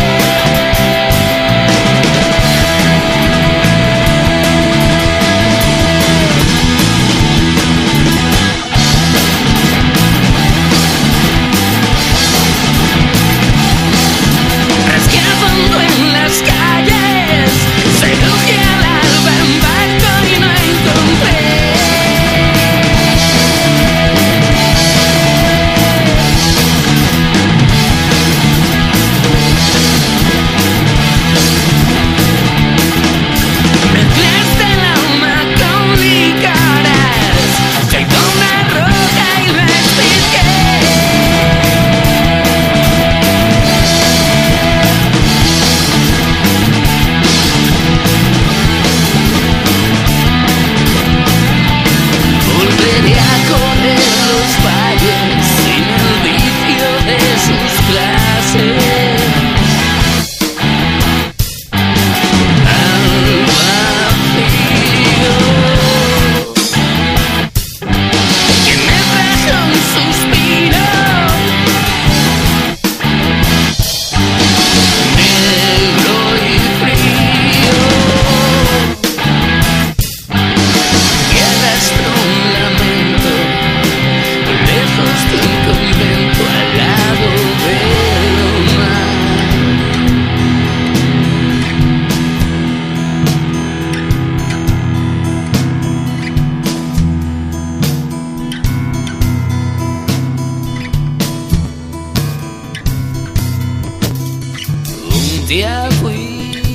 Rascando en las calles, seduje al alba en barco y no encontré. Mezclaste el alma con licores, llegó una roca y me expliqué. Volveré a correr los valles sin el vicio de sus clases. Al vacío que me trajo un suspiro negro y frío, que arrastró un lamento lejos de un convento al lado del mar. Un día fui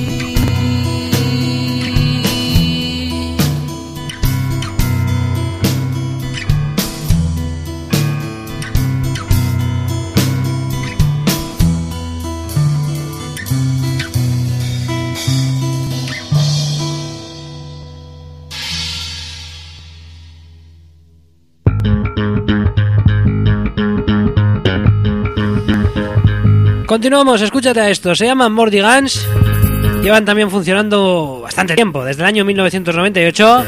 Continuamos, escúchate a esto. Se llaman Mordigans. Llevan también funcionando bastante tiempo, desde el año mil novecientos noventa y ocho.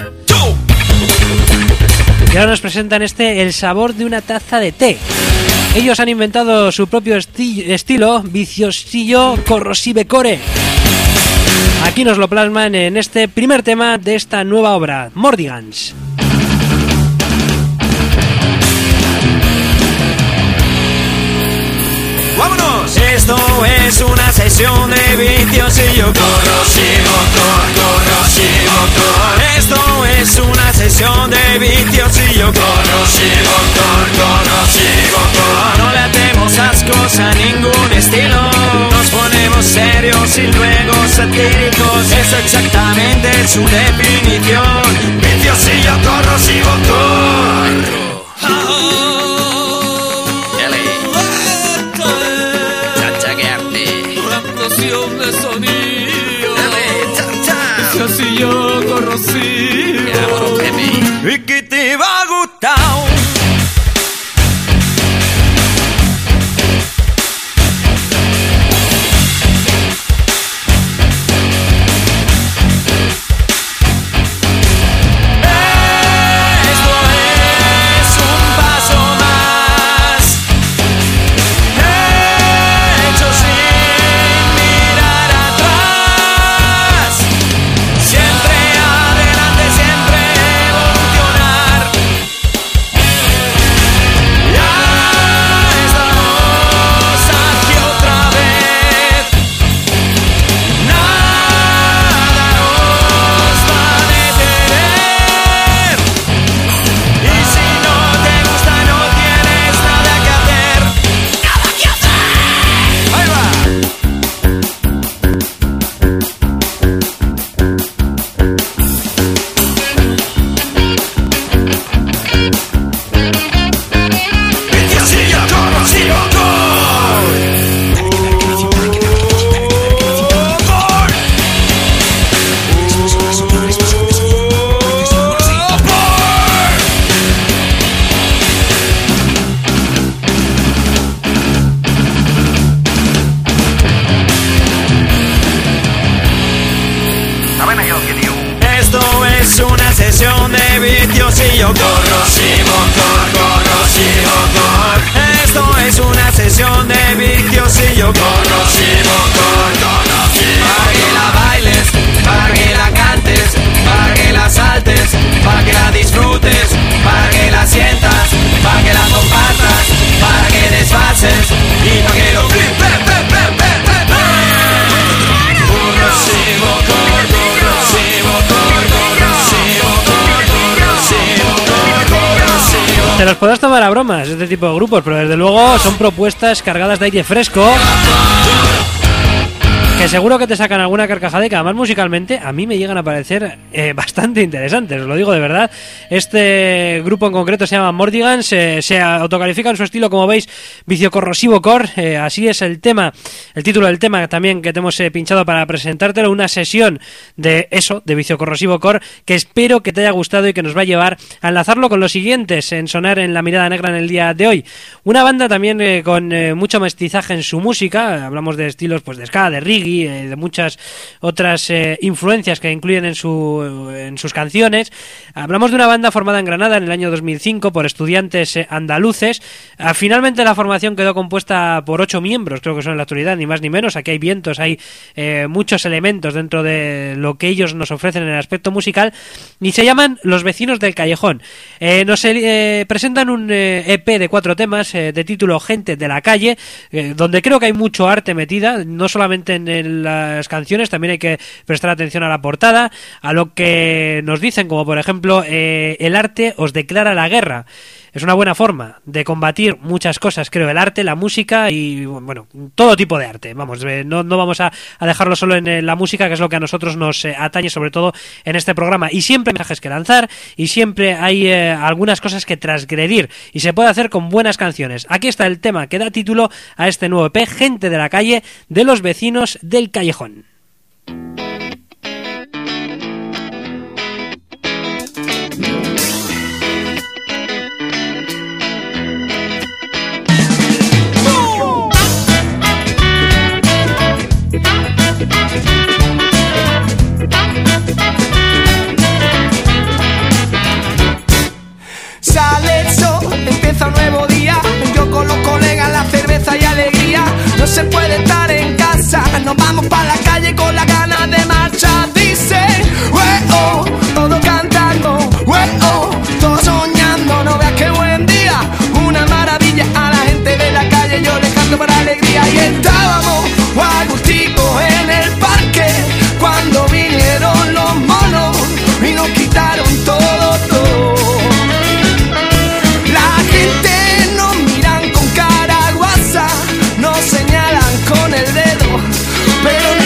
Y ahora nos presentan este El sabor de una taza de té. Ellos han inventado su propio esti- estilo, viciosillo corrosive core. Aquí nos lo plasman en este primer tema de esta nueva obra, Mordigans. ¡Vámonos! Esto es una sesión de viciosillo corrosivo, corrosivo, corrosivo. Esto es una sesión de viciosillo corrosivo, corrosivo, corrosivo. No le hacemos ascos a ningún estilo. Nos ponemos serios y luego satíricos. Eso exactamente es su definición. Viciosillo corrosivo, corro. De sonido, viciosillo corrosivo, y que te va a gustar. vicios y yo corro sin motor, corro sin motor. Esto es una sesión de vicios y yo corro sin motor, corro sin motor. Pa' que la bailes, pa' que la cantes, pa' que la saltes, pa' que la disfrutes, pa' que la sientas, pa' que la compartas, pa' que desfases y pa' que lo flipes. Corro sin motor, corro sin motor, corro sin motor, corro sin motor, corro sin motor. Te los podrás tomar a bromas, este tipo de grupos, pero desde luego son propuestas cargadas de aire fresco, que seguro que te sacan alguna carcajada y que además musicalmente a mí me llegan a parecer eh, bastante interesantes, os lo digo de verdad. Este grupo en concreto se llama Mordigans, eh, se autocalifica en su estilo, como veis, viciocorrosivo core, eh, así es el tema, el título del tema también que te hemos eh, pinchado para presentártelo, una sesión de eso, de viciocorrosivo core, que espero que te haya gustado y que nos va a llevar a enlazarlo con los siguientes en sonar en La Mirada Negra en el día de hoy. Una banda también eh, con eh, mucho mestizaje en su música, hablamos de estilos pues de ska, de reggae, de muchas otras eh, influencias que incluyen en, su, en sus canciones. Hablamos de una banda formada en Granada en el año dos mil cinco por estudiantes eh, andaluces. Ah, finalmente la formación quedó compuesta por ocho miembros, creo que son en la actualidad, ni más ni menos. Aquí hay vientos, hay eh, muchos elementos dentro de lo que ellos nos ofrecen en el aspecto musical, y se llaman Los Vecinos del Callejón. Eh, nos eh, presentan un eh, E P de cuatro temas eh, de título Gente de la Calle, eh, donde creo que hay mucho arte metida, no solamente en el las canciones, también hay que prestar atención a la portada, a lo que nos dicen, como por ejemplo eh, el arte os declara la guerra. Es una buena forma de combatir muchas cosas, creo, el arte, la música y, bueno, todo tipo de arte. Vamos, eh, no, no vamos a, a dejarlo solo en eh, la música, que es lo que a nosotros nos eh, atañe, sobre todo en este programa. Y siempre hay mensajes que lanzar y siempre hay eh, algunas cosas que transgredir, y se puede hacer con buenas canciones. Aquí está el tema que da título a este nuevo E P, Gente de la Calle, de Los Vecinos del Callejón. Sale el sol, empieza un nuevo día. Yo con los colegas, la cerveza y alegría. No se puede estar en casa, nos vamos para la calle con la ganas de marcha. Dice, oh, todo cantando, oh, todo soñando. No veas qué buen día, una maravilla. A la gente de la calle yo les canto para alegría. Y estábamos gustico en el parque cuando vinieron los monos y nos quitaron todo, todo. La gente nos miran con cara guasa, nos señalan con el dedo, pero no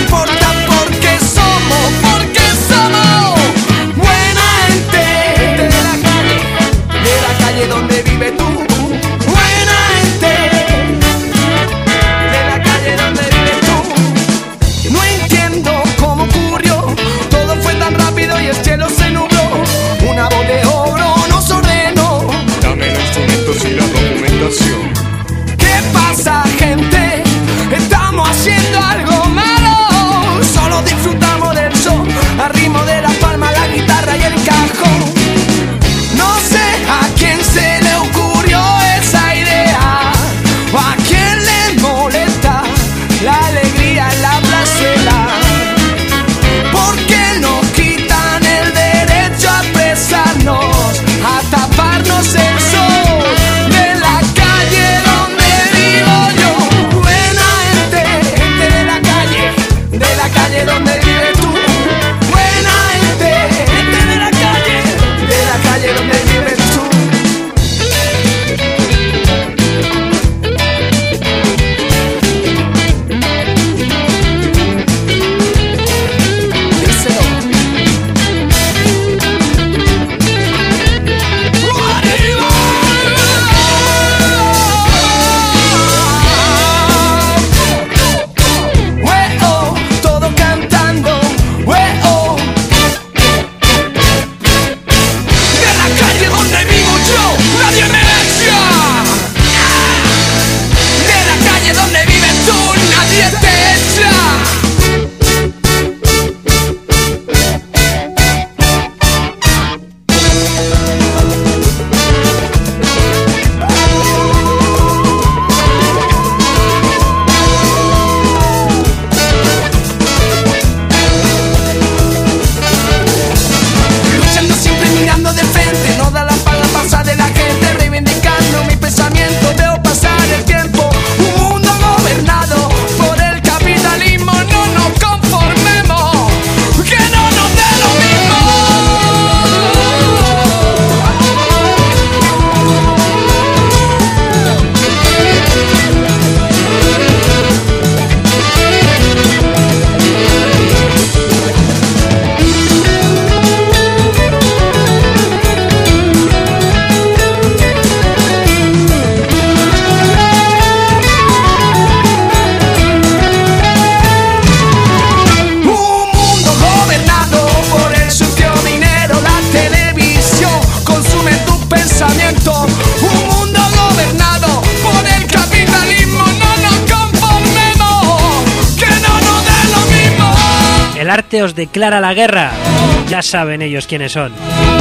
el arte os declara la guerra. Ya saben ellos quiénes son.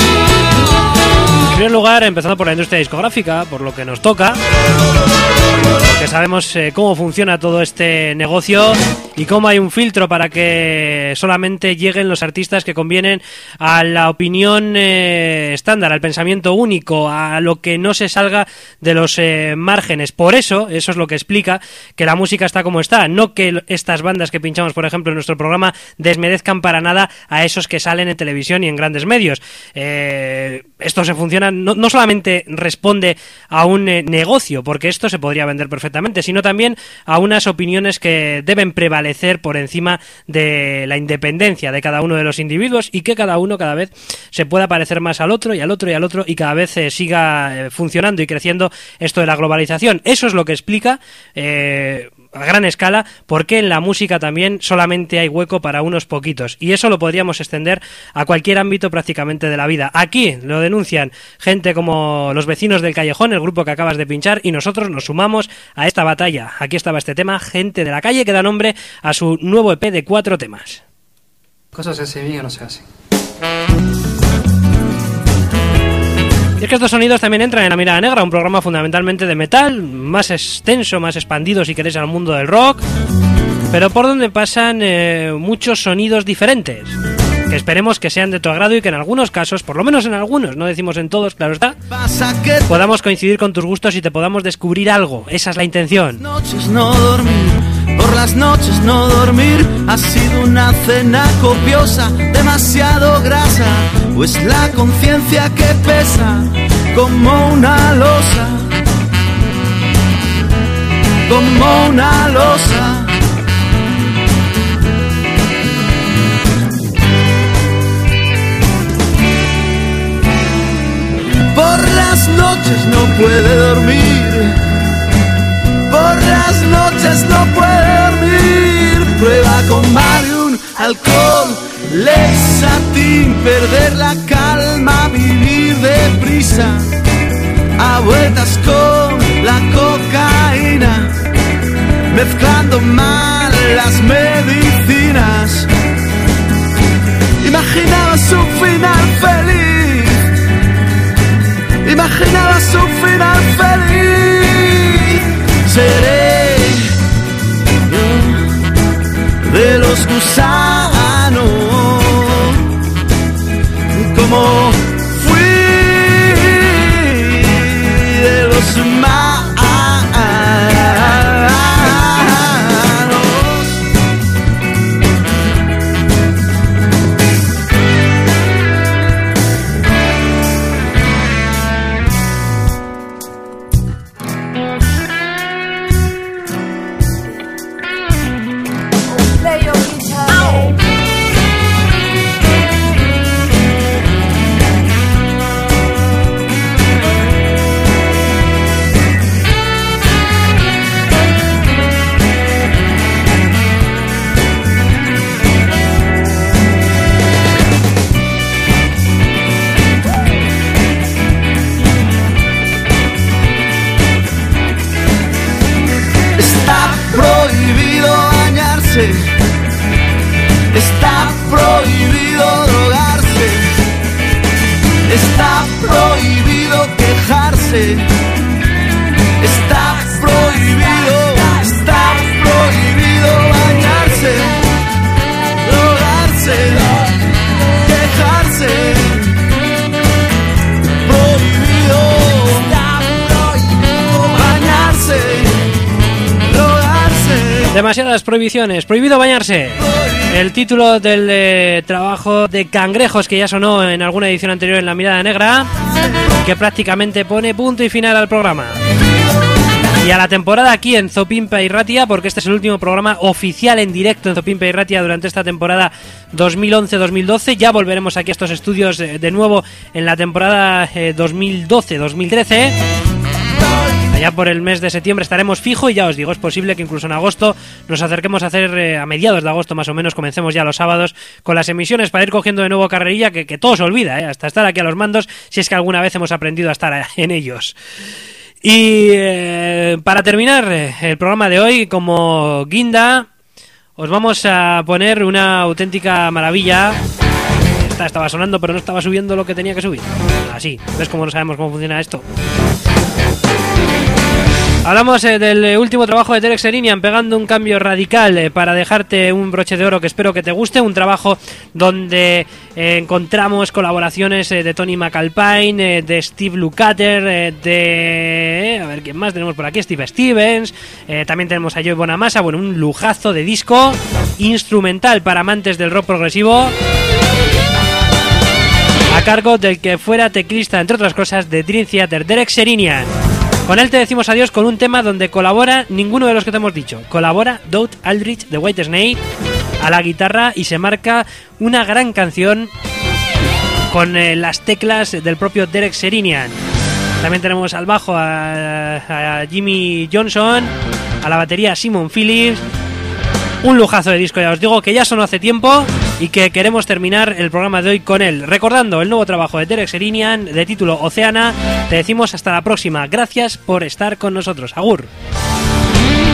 En primer lugar, empezando por la industria discográfica, por lo que nos toca, porque sabemos eh, cómo funciona todo este negocio y cómo hay un filtro para que solamente lleguen los artistas que convienen a la opinión eh, estándar, al pensamiento único, a lo que no se salga de los eh, márgenes. Por eso, eso es lo que explica que la música está como está, no que estas bandas que pinchamos, por ejemplo, en nuestro programa desmerezcan para nada a esos que salen en televisión y en grandes medios. Eh, esto se funciona, no, no solamente responde a un eh, negocio, porque esto se podría vender perfectamente, sino también a unas opiniones que deben prevalecer por encima de la independencia de cada uno de los individuos y que cada uno cada vez se pueda parecer más al otro y al otro y al otro y cada vez eh, siga eh, funcionando y creciendo esto de la globalización. Eso es lo que explica eh, a gran escala por qué en la música también solamente hay hueco para unos poquitos, y eso lo podríamos extender a cualquier ámbito prácticamente de la vida. Aquí lo denuncian gente como Los Vecinos del Callejón, el grupo que acabas de pinchar, y nosotros nos sumamos a esta batalla. Aquí estaba este tema, Gente de la Calle, que da nombre a su nuevo E P de cuatro temas. Cosas se hacen bien o no se hacen. Y es que estos sonidos también entran en La Mirada Negra, un programa fundamentalmente de metal, más extenso, más expandido si queréis al mundo del rock, pero por donde pasan eh, muchos sonidos diferentes, que esperemos que sean de tu agrado y que en algunos casos, por lo menos en algunos, no decimos en todos, claro está, podamos coincidir con tus gustos y te podamos descubrir algo. Esa es la intención. Noches no dormir, por las noches no dormir, ha sido una cena copiosa, demasiado grasa, o es la conciencia que pesa como una losa, como una losa. Por las noches no puede dormir, por las noches no puede dormir. Prueba con Valium, alcohol, Lexatin, perder la calma, vivir deprisa, a vueltas con la cocaína, mezclando mal las medicinas. Imaginaba su final feliz, imaginaba su final feliz. Seré yo de los gusanos, como fui de los humanos. Está prohibido drogarse, está prohibido quejarse, está prohibido, está prohibido bañarse, drogarse, quejarse, prohibido, está prohibido bañarse, drogarse. Demasiadas prohibiciones, prohibido bañarse. El título del eh, trabajo de Cangrejos, que ya sonó en alguna edición anterior en La Mirada Negra, que prácticamente pone punto y final al programa y a la temporada aquí en Zopimpa y Ratia, porque este es el último programa oficial en directo en Zopimpa y Ratia durante esta temporada dos mil once dos mil doce. Ya volveremos aquí a estos estudios eh, de nuevo en la temporada eh, dos mil doce dos mil trece. Allá por el mes de septiembre estaremos fijo y ya os digo, es posible que incluso en agosto nos acerquemos a hacer, eh, a mediados de agosto más o menos, comencemos ya los sábados con las emisiones para ir cogiendo de nuevo carrerilla, que, que todo se olvida, eh, hasta estar aquí a los mandos, si es que alguna vez hemos aprendido a estar en ellos. Y eh, para terminar eh, el programa de hoy, como guinda, os vamos a poner una auténtica maravilla. Esta estaba sonando, pero no estaba subiendo lo que tenía que subir. Así, ¿ves cómo no sabemos cómo funciona esto? Hablamos eh, del último trabajo de Derek Sherinian, pegando un cambio radical eh, para dejarte un broche de oro que espero que te guste. Un trabajo donde eh, encontramos colaboraciones eh, de Tony McAlpine, eh, de Steve Lukather, eh, de... Eh, a ver, ¿quién más tenemos por aquí? Steve Stevens. Eh, también tenemos a Joey Bonamassa. Bueno, un lujazo de disco instrumental para amantes del rock progresivo, a cargo del que fuera teclista, entre otras cosas, de Dream Theater, Derek Sherinian. Con él te decimos adiós con un tema donde colabora ninguno de los que te hemos dicho. Colabora Doug Aldrich de Whitesnake a la guitarra y se marca una gran canción con eh, las teclas del propio Derek Sherinian. También tenemos al bajo a, a Jimmy Johnson, a la batería a Simon Phillips. Un lujazo de disco, ya os digo, que ya sonó hace tiempo y que queremos terminar el programa de hoy con él. Recordando el nuevo trabajo de Derek Sherinian, de título Oceana. Te decimos hasta la próxima. Gracias por estar con nosotros. Agur.